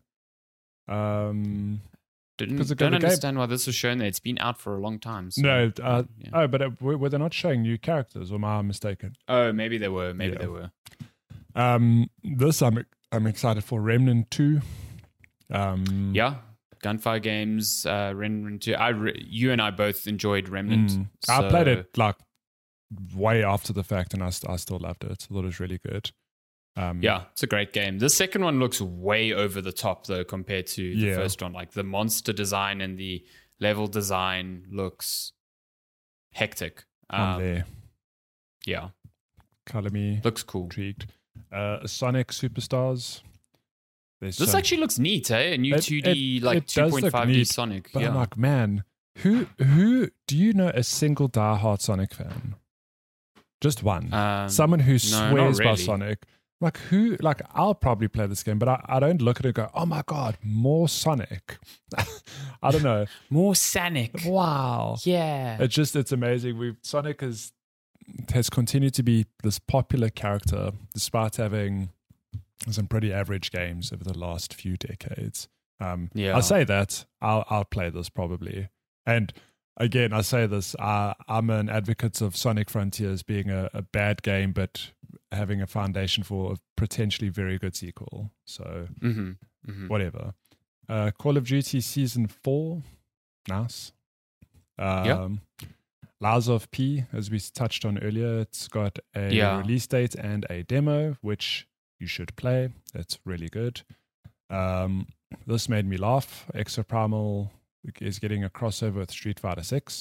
Um, Didn't, don't the understand game, why this was shown there. It's been out for a long time. So, no, uh, yeah. oh, but uh, were they not showing new characters, or am I mistaken? Oh, maybe they were. Maybe yeah. they were. Um, this I'm I'm excited for. Remnant two. Um, yeah, Gunfire Games. Uh, Remnant two. I re- you and I both enjoyed Remnant. Mm, so. I played it like way after the fact, and I, st- I still loved it. I thought it was really good. Um, yeah, it's a great game. The second one looks way over the top though compared to the yeah. first one. Like the monster design and the level design looks hectic. Um, I'm there. Yeah. Color me. Looks cool. Intrigued. Uh, Sonic Superstars. There's this some, actually looks neat, eh? A new it, two D, it, like it two point five D neat, Sonic. But yeah. I'm like, man, who who do you know a single diehard Sonic fan? Just one. Um, Someone who no, swears really. by Sonic. Like who? Like I'll probably play this game, but I, I don't look at it and go, "Oh my god, more Sonic." I don't know, more Sonic. Wow, yeah. It's just it's amazing. We Sonic has has continued to be this popular character despite having some pretty average games over the last few decades. Um, yeah, I say that I'll I'll play this probably, and again I say this. I, I'm an advocate of Sonic Frontiers being a, a bad game, but having a foundation for a potentially very good sequel. So mm-hmm, mm-hmm. whatever. Uh, Call of Duty Season four. Nice. Um, yeah. Lies of P, as we touched on earlier, it's got a yeah. release date and a demo, which you should play. It's really good. Um, this made me laugh. Exoprimal is getting a crossover with Street Fighter six.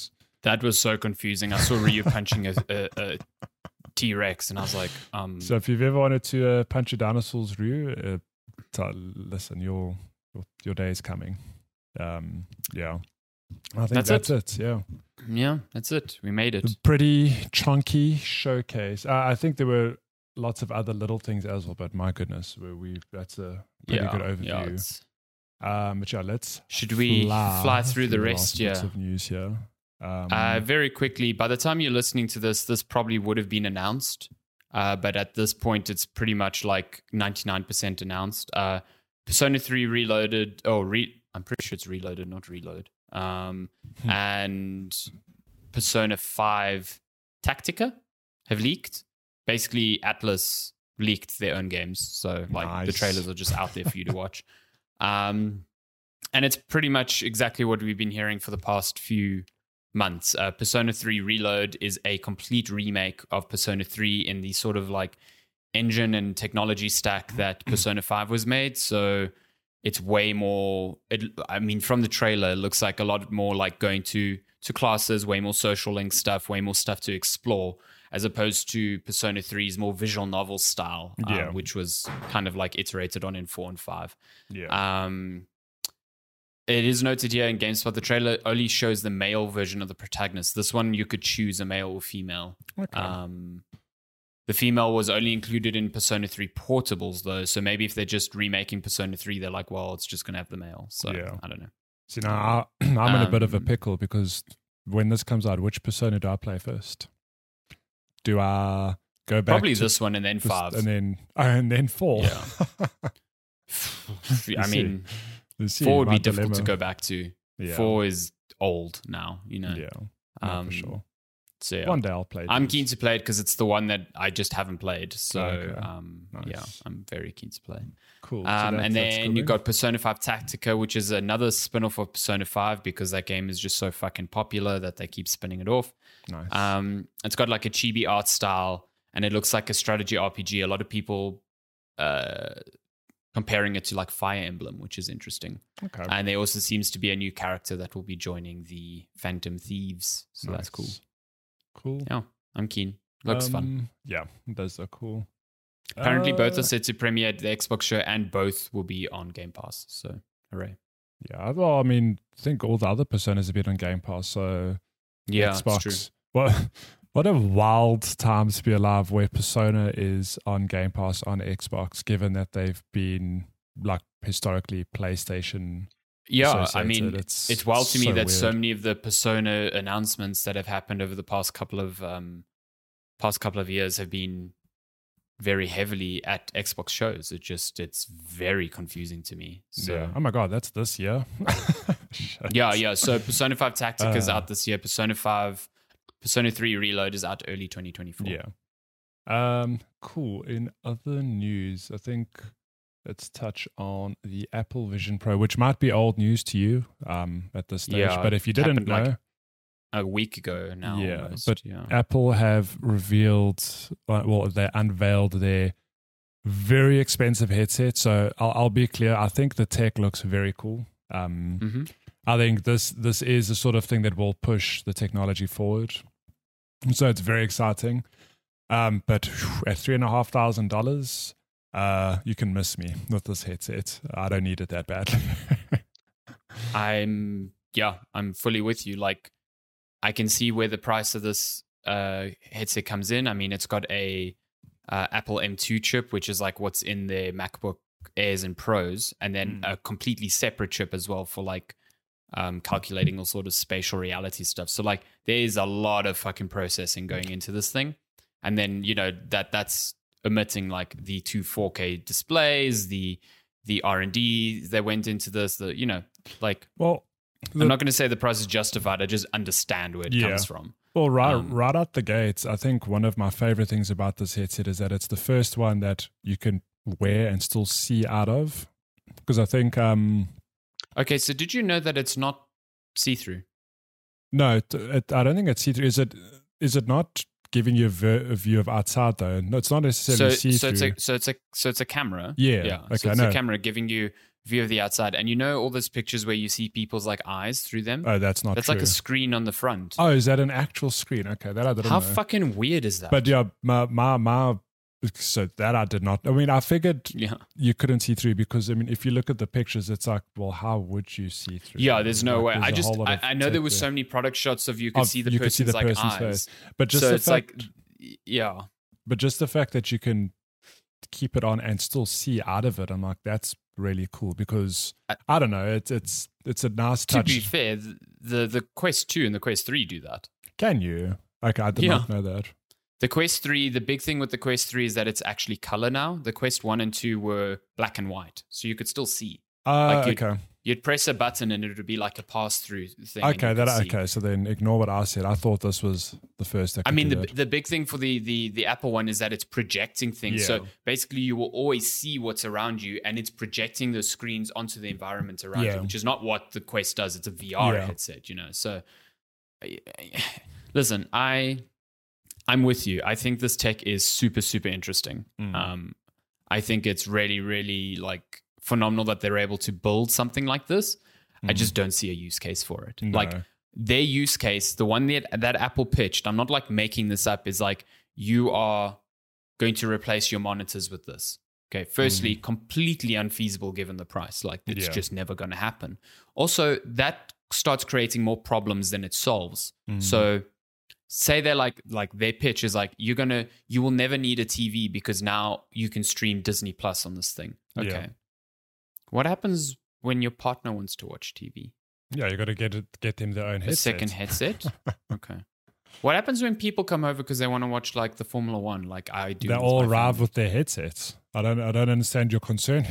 That was so confusing. I saw Ryu punching a, a, a T-Rex, and I was like, um. So if you've ever wanted to uh, punch a dinosaur's Ryu, uh, t- listen, your, your your day is coming. Um, yeah, I think that's, that's it. it. Yeah, yeah, that's it. We made it. A pretty chunky showcase. Uh, I think there were lots of other little things as well, but my goodness, we, we that's a pretty yeah, good overview. Yeah, um, but yeah, let's should we fly, fly through, through the rest? The yeah, of news here. Um, uh, very quickly. By the time you're listening to this, this probably would have been announced. Uh, but at this point, it's pretty much like ninety-nine percent announced. Uh, Persona three Reloaded. Oh, re- I'm pretty sure it's Reloaded, not Reload. Um, hmm. And Persona five Tactica have leaked. Basically, Atlas leaked their own games. So like nice. The trailers are just out there for you to watch. Um, and it's pretty much exactly what we've been hearing for the past few months. Uh, Persona three Reload is a complete remake of Persona three in the sort of like engine and technology stack that Persona five was made. So it's way more, it, I mean, from the trailer, it looks like a lot more like going to, to classes, way more social link stuff, way more stuff to explore, as opposed to Persona three's more visual novel style, yeah. uh, which was kind of like iterated on in four and five. Yeah. Um, It is noted here in GameSpot, the trailer only shows the male version of the protagonist. This one, you could choose a male or female. Okay. Um, the female was only included in Persona three Portables, though. So maybe if they're just remaking Persona three, they're like, well, it's just going to have the male. So yeah. I don't know. See, now I, I'm um, in a bit of a Um, pickle because when this comes out, which Persona do I play first? Do I go back Probably to this one and then this- five. and then oh, and then four? Yeah. I see. mean, You see, four would my be difficult dilemma. to go back to. Yeah. Four is old now, you know. Yeah, no, Um, for sure. So yeah. One day I'll play. I'm these. keen to play it because it's the one that I just haven't played. So Okay. um, Nice. yeah, I'm very keen to play. Cool. So Um, that- and that's then cool you've got Persona five Tactica, which is another spin-off of Persona five because that game is just so fucking popular that they keep spinning it off. nice. Um, it's got like a chibi art style and it looks like a strategy R P G. A lot of people uh, comparing it to like Fire Emblem, which is interesting. okay. And there also seems to be a new character that will be joining the Phantom Thieves. So that's cool. Nice. Cool. Yeah, I'm keen. Looks fun. Um, Yeah, those are cool. Apparently, both Uh, are set to premiere at the Xbox show, and both will be on Game Pass. So, hooray! Yeah, well, I mean, I think all the other Personas have been on Game Pass, so Yeah, Xbox. it's true. What, what a wild time to be alive where Persona is on Game Pass on Xbox, given that they've been like historically PlayStation. Yeah, I associated. mean, it's, it's wild to me so that so weird. many of the Persona announcements that have happened over the past couple of um, past couple of years have been very heavily at Xbox shows. It just it's very confusing to me. So Yeah. Oh my god, that's this year. Shit. yeah, yeah. So Persona five Tactica is Uh. out this year. Persona five, Persona three Reload is out early twenty twenty-four. Yeah. Um. Cool. In other news, I think let's touch on the Apple Vision Pro, which might be old news to you um at this stage. Yeah, but if you it didn't happened, know, like, a week ago now. Yeah, almost. but yeah. Apple have revealed, uh, well, they unveiled their very expensive headset. So I'll, I'll be clear. I think the tech looks very cool. Um, Mhm. I think this this is the sort of thing that will push the technology forward. So it's very exciting. Um, but whew, at three and a half thousand dollars, uh, you can miss me with this headset. I don't need it that badly. I'm yeah, I'm fully with you. Like, I can see where the price of this uh, headset comes in. I mean, it's got a uh, Apple M two chip, which is like what's in their MacBook Airs and Pros, and then Mm. a completely separate chip as well for like um, calculating all sort of spatial reality stuff. So like, there is a lot of fucking processing going into this thing, and then you know that that's omitting like the two four K displays, the the R and D that went into this, the you know like. well, I'm the- not going to say the price is justified. I just understand where it Yeah. comes from. Well, right, Um, right out the gates, I think one of my favorite things about this headset is that it's the first one that you can wear and still see out of. Because I think, um, Okay, so did you know that it's not see-through? no, it, it, I don't think it's see through. Is it? Is it not giving you a, ver- a view of outside though? No, it's not So, necessarily see so through. it's a so it's a so it's a camera. Yeah, yeah. okay, so I it's know. a camera giving you view of the outside. And you know all those pictures where you see people's like eyes through them? Oh, that's not That's true. like a screen on the front. Oh, is that an actual screen? Okay, that I didn't How know. fucking weird is that? But yeah, my, my, my, so that I did not. I mean, I figured yeah. you couldn't see through because, I mean, if you look at the pictures, it's like, well, how would you see through? Yeah, there's no like, way. there's I a just, whole lot I, of I know there tech was there. so many product shots of you could Of- see the you could person's see the like person's eyes. face. But just so the it's fact, like, yeah. but just the fact that you can keep it on and still see out of it, I'm like, that's really cool because I, I don't know, it's it's it's a nice To touch. be fair, the, the the Quest two and the Quest three do that. Can you? Okay, I did Yeah. not know that. The Quest three, the big thing with the Quest three is that it's actually color now. The Quest one and two were black and white, so you could still see. Uh, Like you'd- okay, You'd press a button and it would be like a pass-through thing. and okay, you that could see. okay. So then ignore what I said. I thought this was the first. That I could mean, do the that. the big thing for the, the the Apple one is that it's projecting things. Yeah. So basically, you will always see what's around you, and it's projecting those screens onto the environment around Yeah. you, which is not what the Quest does. It's a V R Yeah. headset, you know. So, listen, I I'm with you. I think this tech is super super interesting. Mm. Um, I think it's really really like phenomenal that they're able to build something like this. I just don't see a use case for it. No. Like their use case, the one that, that Apple pitched, I'm not like making this up, is like you are going to replace your monitors with this. Okay. Firstly, completely unfeasible given the price. Like it's Yeah. just never going to happen. Also, that starts creating more problems than it solves. So say they're like like their pitch is like you're gonna you will never need a T V because now you can stream Disney Plus on this thing. Okay. Yeah. What happens when your partner wants to watch T V? Yeah, you got to get it, get them their own A headset. second headset? Okay. What happens when people come over because they want to watch like the Formula One, like I do? They with all my arrive family? with their headsets. I don't. I don't understand your concern.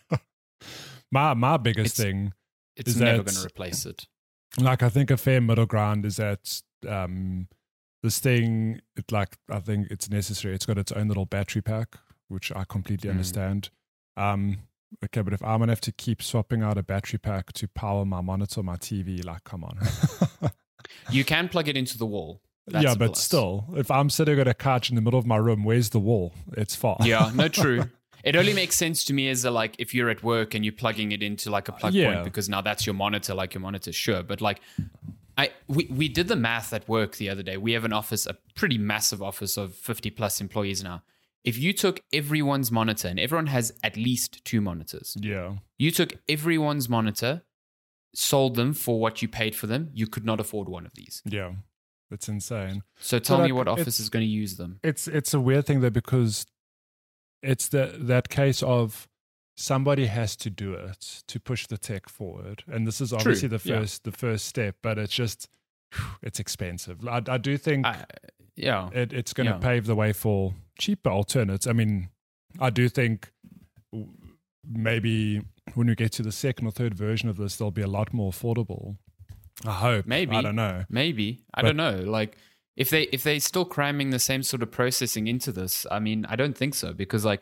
my my biggest It's- thing, It's is never that- going to replace it. like I think a fair middle ground is that um, this thing, it like I think it's necessary. It's got its own little battery pack, which I completely Mm. understand. Um, okay, but if I'm gonna have to keep swapping out a battery pack to power my monitor, my T V, like come on. You can plug it into the wall. That's yeah, a but plus. still, if I'm sitting on a couch in the middle of my room, where's the wall? It's far. Yeah, no, true. It only makes sense to me as a, like if you're at work and you're plugging it into like a plug Yeah. point because now that's your monitor, like your monitor, sure. But like I we, we did the math at work the other day. We have an office, a pretty massive office of fifty plus employees now. If you took everyone's monitor, and everyone has at least two monitors, Yeah. you took everyone's monitor, sold them for what you paid for them, you could not afford one of these. Yeah. It's insane. So tell But, me like, what office it's- is going to use them. It's it's a weird thing though because it's the that case of somebody has to do it to push the tech forward, and this is obviously the yeah. first the first step, but it's just it's expensive. I, I do think I, yeah. it, it's going to yeah. pave the way for cheaper alternates. I mean, I do think w- maybe when we get to the second or third version of this, they'll be a lot more affordable. I hope. Maybe. I don't know. Maybe. I But- don't know. Like if they if they still cramming the same sort of processing into this, I mean, I don't think so because like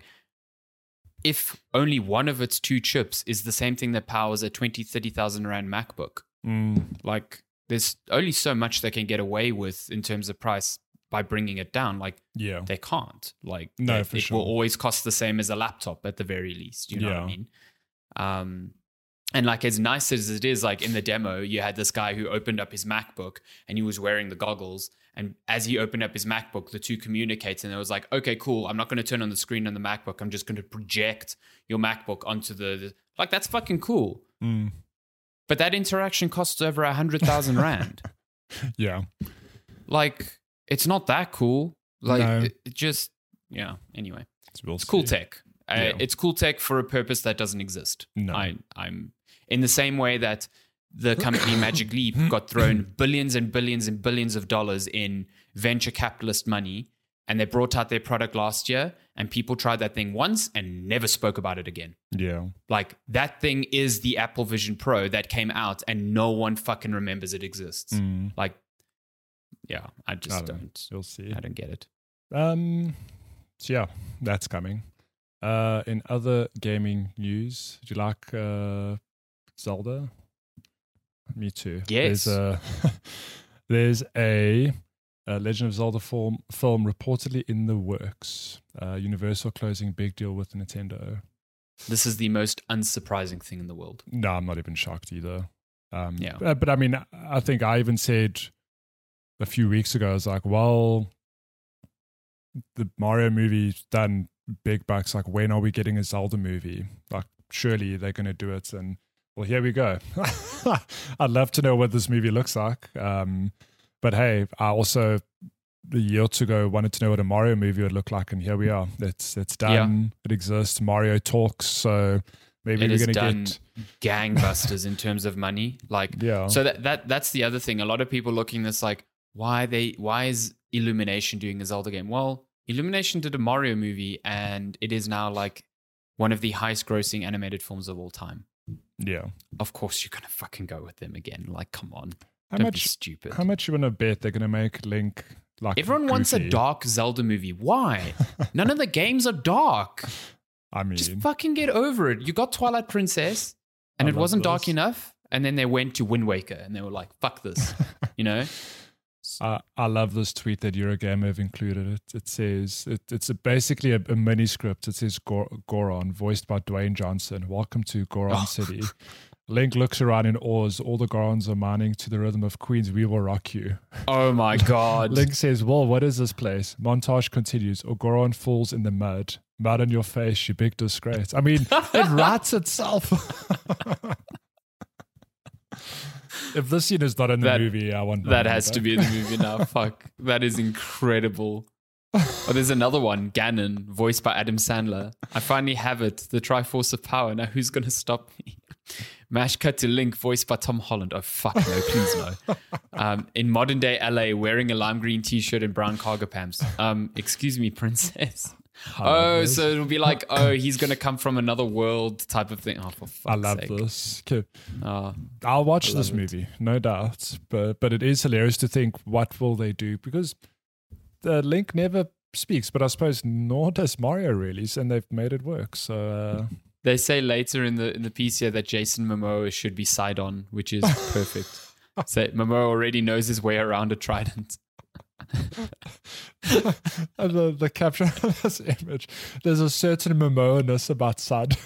if only one of its two chips is the same thing that powers a twenty, thirty thousand rand MacBook, Mm, like there's only so much they can get away with in terms of price by bringing it down. Like yeah. they can't. Like No, they- for it sure. will always cost the same as a laptop at the very least. You know what Yeah. I mean? Um, and like as nice as it is, like in the demo, you had this guy who opened up his MacBook and he was wearing the goggles. And as he opened up his MacBook, the two communicated and it was like, okay, cool. I'm not going to turn on the screen on the MacBook. I'm just going to project your MacBook onto the, the like, that's fucking cool. Mm, But that interaction costs over a hundred thousand rand. yeah. Like, it's not that cool. Like, No. it, it just, yeah. Anyway, We'll it's cool see. tech. Uh, Yeah. It's cool tech for a purpose that doesn't exist. No. I, I'm in the same way that the company Magic Leap got thrown billions and billions and billions of dollars in venture capitalist money, and they brought out their product last year, and people tried that thing once and never spoke about it again. Yeah. Like that thing is the Apple Vision Pro that came out, and no one fucking remembers it exists. Mm, Like, yeah, I just I don't know. don't. We'll see. I don't get it. Um, so yeah, that's coming. Uh, in other gaming news, do you like uh, Zelda? Me too. Yes. There's a, there's a, a Legend of Zelda film, film reportedly in the works. Uh, Universal closing big deal with Nintendo. This is the most unsurprising thing in the world. No, I'm not even shocked either. Um, Yeah. But, but I mean, I think I even said a few weeks ago, I was like, well, the Mario movie's done big bucks. Like, when are we getting a Zelda movie? Like, surely they're going to do it. And well, here we go. I'd love to know what this movie looks like. Um, but hey, I also, a year or two ago, wanted to know what a Mario movie would look like. And here we are. It's it's done. Yeah. It exists. Mario talks. So maybe it we're going to done get gangbusters in terms of money. Like, yeah. So that, that that's the other thing. A lot of people looking at this like, why they why is Illumination doing a Zelda game? Well, Illumination did a Mario movie, and it is now like one of the highest grossing animated films of all time. Yeah. Of course you're gonna fucking go with them again. Like, come on. How Don't much be stupid. How much you wanna bet they're gonna make Link like Everyone goofy? wants a dark Zelda movie. Why? None of the games are dark. I mean, just fucking get over it. You got Twilight Princess and I it wasn't this. dark enough, and then they went to Wind Waker and they were like, fuck this. You know? Uh, I love this tweet that Eurogamer have included. It it says it, it's a, basically a, a mini script. It says Gor- Goron, voiced by Dwayne Johnson. Welcome to Goron Oh. City. Link looks around in awe as all the Gorons are mining to the rhythm of Queen's "We Will Rock You." Oh my god. Link says, "Well, what is this place?" Montage continues. Or Goron falls in the mud. Mud on your face, you big disgrace. I mean, it writes itself. If this scene is not in the That- movie, I want That has to be in the movie now. Fuck. That is incredible. Oh, there's another one, Ganon, voiced by Adam Sandler. I finally have it, the Triforce of Power. Now who's going to stop me? Mash cut to Link, voiced by Tom Holland. Oh, fuck no, please no. Um, in modern day L A, wearing a lime green t-shirt and brown cargo pants. Um, excuse me, princess. Oh, so it'll be like, oh, he's going to come from another world type of thing. Oh, for fuck's I love sake. this. Okay. Oh, I'll watch I this love it. movie, no doubt. But but it is hilarious to think, what will they do? Because the Link never speaks, but I suppose nor does Mario really, and they've made it work. So uh, they say later in the in the piece here that Jason Momoa should be Sidon, which is perfect. So Momoa already knows his way around a trident. and the, the caption of this image, there's a certain Momoa-ness about Sud.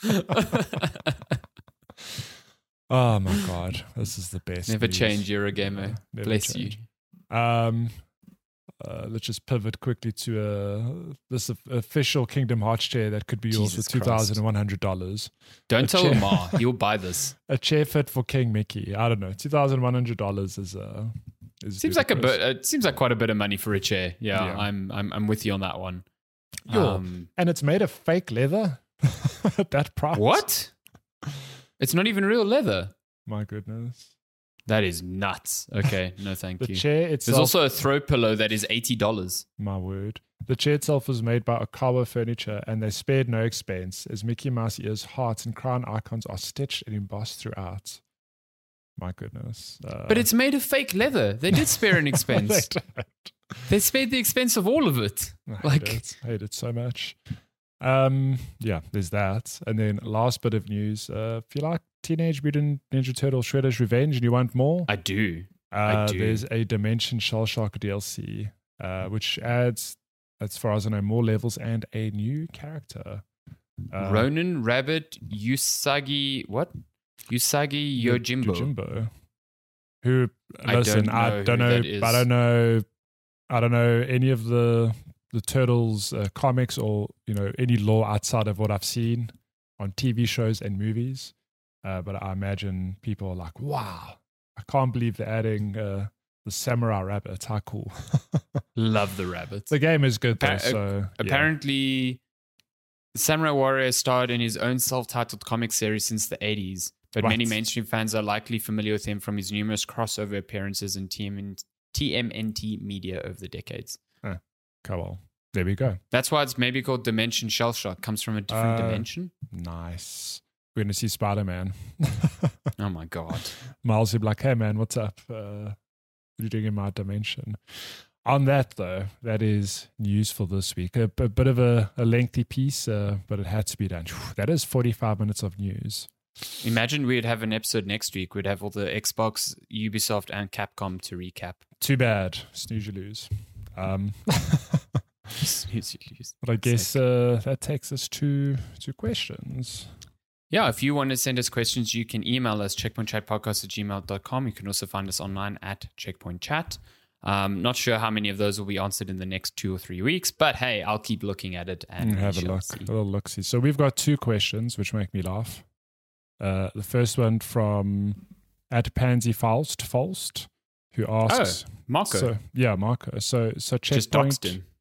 Oh my god, this is the best. Never news. change, Eurogamer. Never Bless change. you. Um, uh, let's just pivot quickly to uh, this official Kingdom Hearts chair that could be yours Jesus for two thousand one hundred dollars. Don't A tell chair. Lamar. He'll buy this. A chair fit for King Mickey. I don't know. two thousand one hundred dollars is uh is Seems like a ludicrous. bit. It seems like quite a bit of money for a chair. Yeah, Yeah. I'm I'm I'm with you on that one. Yo, Um, and it's made of fake leather at that price. what? It's not even real leather. My goodness. That is nuts. Okay, no, thank The you. chair There's itself. also a throw pillow that is eighty dollars. My word. The chair itself was made by Okawa Furniture, and they spared no expense, as Mickey Mouse ears, hearts, and crown icons are stitched and embossed throughout. My goodness. Uh, But it's made of fake leather. They did spare an expense. they don't. They spared the expense of all of it. I hate Like- it. I hate it so much. Um, yeah, there's that. And then last bit of news. Uh, if you like Teenage Mutant Ninja Turtle Shredder's Revenge and you want more, I do. uh, do. there's a Dimension Shell Shock D L C, uh, which adds, as far as I know, more levels and a new character. Uh, Ronin Rabbit Usagi. What? Usagi Yojimbo. Yojimbo. Who, I listen, don't I know don't who know, that is. I don't know, I don't know any of the the Turtles uh, comics or, you know, any lore outside of what I've seen on T V shows and movies. Uh, but I imagine people are like, wow, I can't believe they're adding uh, the Samurai Rabbit. How cool. Love the rabbits. The game is good, though. Appa- So, yeah. Apparently, Samurai Warrior starred in his own self-titled comic series since the eighties, but What? many mainstream fans are likely familiar with him from his numerous crossover appearances in T M N T media over the decades. Come on. There we go. That's why it's maybe called Dimension Shell Shock. Comes from a different Uh, dimension. Nice. We're going to see Spider Man. Oh my god! Miles will be like, hey man, what's up? Uh, what are you doing in my dimension? On that, though, that is news for this week. A, a bit of a, a lengthy piece, uh, but it had to be done. Whew, that is forty-five minutes of news. Imagine we'd have an episode next week. We'd have all the Xbox, Ubisoft, and Capcom to recap. Too bad. Snooze you lose. Um, You snooze, you lose. But I guess uh, that takes us to to questions. Yeah, if you want to send us questions, you can email us checkpointchatpodcast at gmail dot com. You can also find us online at checkpointchat. Um, not sure how many of those will be answered in the next two or three weeks, but hey, I'll keep looking at it and have a look, see. a little look. See. So we've got two questions which make me laugh. Uh, the first one from at Pansy Faust, Faust, who asks, "Oh, Marco, so, yeah, Marco. So, so just checkpoint. doxed him.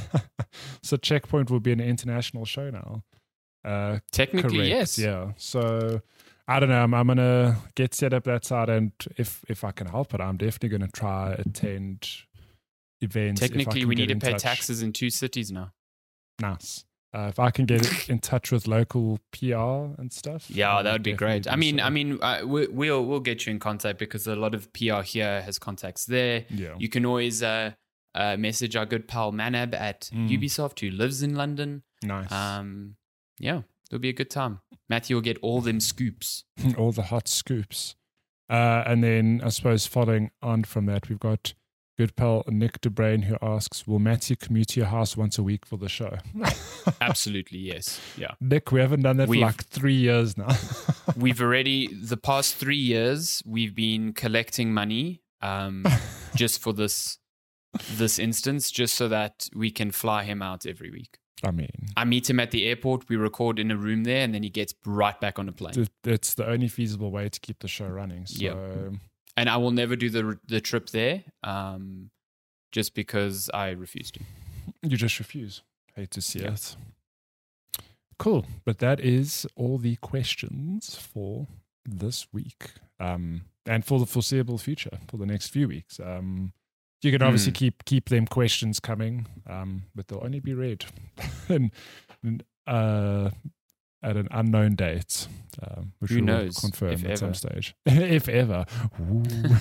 So checkpoint will be an international show now. Uh, Technically, correct, yes. Yeah. So I don't know. I'm, I'm gonna get set up that side, and if if I can help it, I'm definitely gonna try attend events. Technically, we need to pay touch. taxes in two cities now. Nice. Uh, if I can get in touch with local P R and stuff, Yeah, that would be great. I mean, so. I mean, uh, we, we'll we'll get you in contact because a lot of P R here has contacts there. Yeah. You can always uh, uh, message our good pal Manab at Mm. Ubisoft, who lives in London. Nice. Um, yeah, it'll be a good time. Matthew will get all them scoops. All the hot scoops. Uh, and then I suppose following on from that, we've got good pal Nick DeBrain who asks, will Matthew commute to your house once a week for the show? Absolutely, yes. Yeah. Nick, we haven't done that We've- for like three years now. We've already, the past three years, we've been collecting money um, just for this this instance, just so that we can fly him out every week. I mean, I meet him at the airport, we record in a room there, and then he gets right back on a plane. th- it's the only feasible way to keep the show running. So, Yeah. And I will never do the the trip there um, just because I refuse to. you just refuse. Hate to see Yeah. it. Cool. But that is all the questions for this week um, and for the foreseeable future, for the next few weeks. Um, you can obviously Mm. keep keep them questions coming, um, but they'll only be read and, and, uh, at an unknown date, um, which Who we will knows, confirm if at some ever. stage. If ever. Ooh.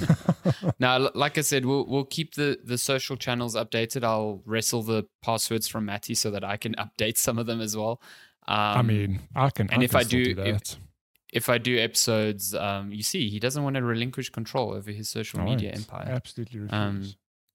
Now, l- like I said, we'll we'll keep the, the social channels updated. I'll wrestle the passwords from Matty so that I can update some of them as well. Um, I mean, I can. and I if can I still do- do if- that. if I do episodes, um, you see, he doesn't want to relinquish control over his social I media won't. empire. Absolutely refuse. Um,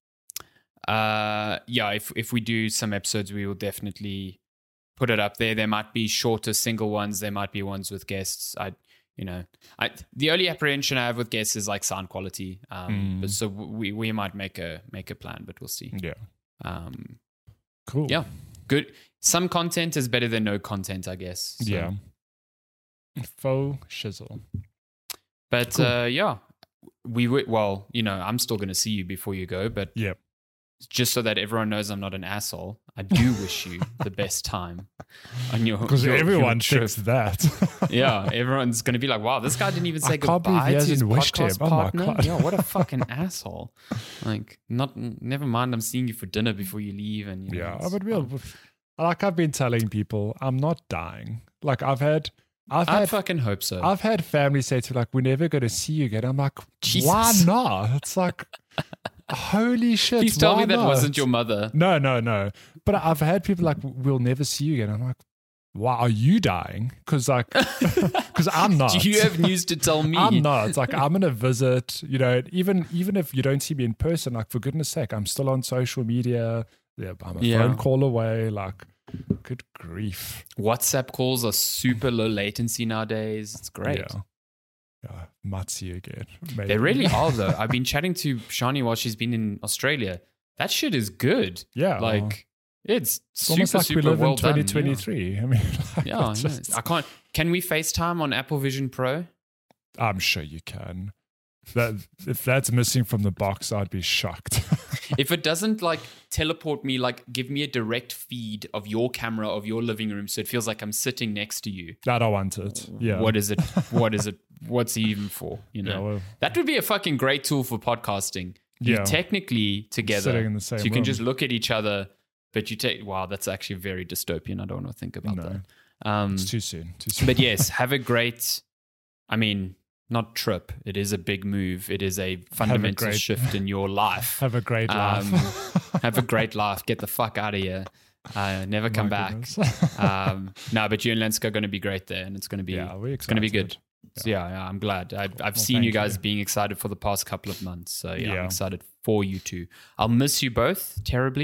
Uh, yeah, if if we do some episodes, we will definitely put it up there. There might be shorter single ones. There might be ones with guests. I, you know, I the only apprehension I have with guests is like sound quality. Um, Mm. but so we we might make a make a plan, but we'll see. yeah. Um, Cool. yeah, good. Some content is better than no content, I guess. So- Yeah. Faux shizzle. But Cool. uh, yeah, we would. Well, you know, I'm still going to see you before you go, but Yep. just so that everyone knows I'm not an asshole, I do wish you the best time on your Because your- everyone your trip. thinks that. Yeah, everyone's going to be like, "Wow, this guy didn't even I say can't believe goodbye he to his hasn't wished him. podcast Oh my partner." God. Yeah, what a fucking asshole! Like, not never mind. I'm seeing you for dinner before you leave, and you know, Yeah, it's but we'll, fine. like I've been telling people, I'm not dying. Like I've had, I've I had, fucking hope so. I've had family say to me, like, we're never going to see you again. I'm like, Jesus. why not? It's like, holy shit. Please tell why me that not? wasn't your mother. No, no, no. But I've had people like, we'll never see you again. I'm like, why are you dying? Because like, because I'm not. Do you have news to tell me? I'm not. It's like I'm gonna visit. You know, even even if you don't see me in person, like for goodness sake, I'm still on social media. Yeah, I'm a Yeah. phone call away. Like, good grief. WhatsApp calls are super low latency nowadays. It's great. Yeah, yeah. Might see you again. Maybe. They really are, though. I've been chatting to Shani while she's been in Australia. That shit is good. Yeah, Like, it's, it's super, almost like super we live well in done. twenty twenty-three. I mean, like, Yeah, yeah, it's I, know. just- I can't. Can we FaceTime on Apple Vision Pro? I'm sure you can. That if that's missing from the box, I'd be shocked. If it doesn't like teleport me, like give me a direct feed of your camera of your living room, so it feels like I'm sitting next to you. I don't want it. Yeah. What is it? What is it? What's it even for? You know, Yeah, well, that would be a fucking great tool for podcasting. You're Yeah. technically together, Sitting in the same so you can room. just look at each other. But you take wow, that's actually very dystopian. I don't want to think about No. that. Um, it's too soon. Too soon. but yes, have a great. I mean, not trip. It is a big move. It is a fundamental great- shift in your life. Have a great Um, laugh. have a great laugh. Get the fuck out of here. Uh, never come My back. goodness. Um, no, but you and Lenska are going to be great there, and it's going to be yeah, we're it's going to be excited. good. So yeah, yeah, I'm glad. I've, I've Well, seen you thank guys you. being excited for the past couple of months. So yeah, Yeah. I'm excited for you two. I'll miss you both terribly.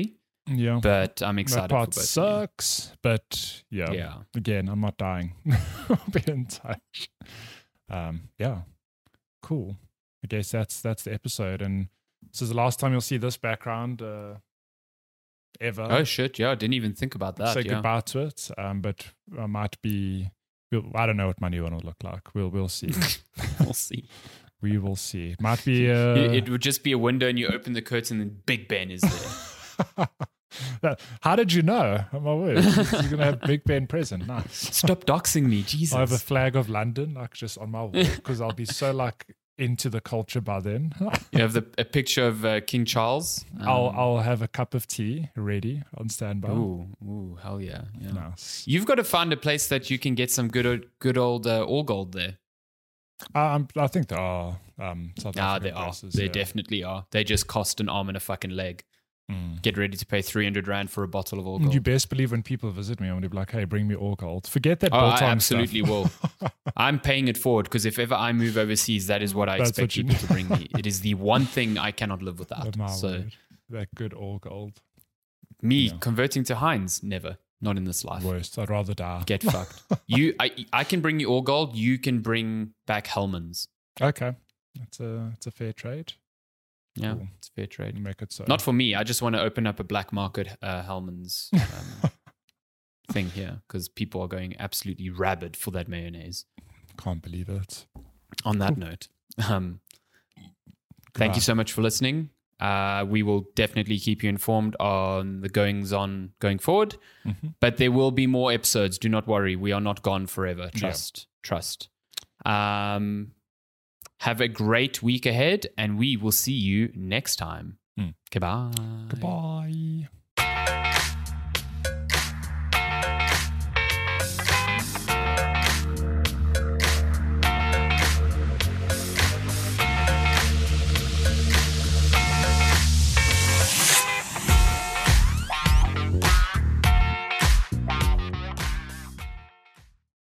Yeah. But I'm excited That part for both. sucks, but yeah. Yeah. Again, I'm not dying. I'll be in touch. Um, yeah. Cool. I guess that's that's the episode, and this is the last time you'll see this background uh, ever. Oh shit! Yeah, I didn't even think about that. Say yeah. goodbye to it. Um, but I might be. We'll, I don't know what my new one will look like. We'll we'll see. We'll see. We will see. Might be. Uh, it, it would just be a window, and you open the curtain, and Big Ben is there. How did you know? Oh, my word. You're going to have Big Ben present. Nice. Stop doxing me, Jesus. I have a flag of London, like just on my wall, because I'll be so like into the culture by then. You have the, a picture of uh, King Charles. Um, I'll I'll have a cup of tea ready on standby. Ooh, ooh, hell yeah. yeah. Nice. You've got to find a place that you can get some good old, good old uh, all gold there. Um, I think there are um, South Ah, African there are. places, There yeah. definitely are. They just cost an arm and a fucking leg. Mm. Get ready to pay three hundred rand for a bottle of all gold. You best believe when people visit me, I'm going to be like, hey, bring me all gold. Forget that Oh, I Biltong absolutely stuff. will. I'm paying it forward because if ever I move overseas, that is what I That's expect what you people need. to bring me. It is the one thing I cannot live Oh, without. my So word. That good all gold. me Yeah. converting to Heinz, never. Not in this life. Worst. I'd rather die. Get fucked. You, I, I can bring you all gold. You can bring back Hellman's. Okay. That's a, it's a fair trade. Yeah, Cool. it's fair trade. Make it so. Not for me. I just want to open up a black market uh, Hellman's um, thing here because people are going absolutely rabid for that mayonnaise. Can't believe it. On that note, um, thank you so much for listening. Uh, we will definitely keep you informed on the goings on going forward, Mm-hmm. but there will be more episodes. Do not worry. We are not gone forever. Trust, yeah. trust. Um, have a great week ahead, and we will see you next time. Mm. Goodbye. Goodbye.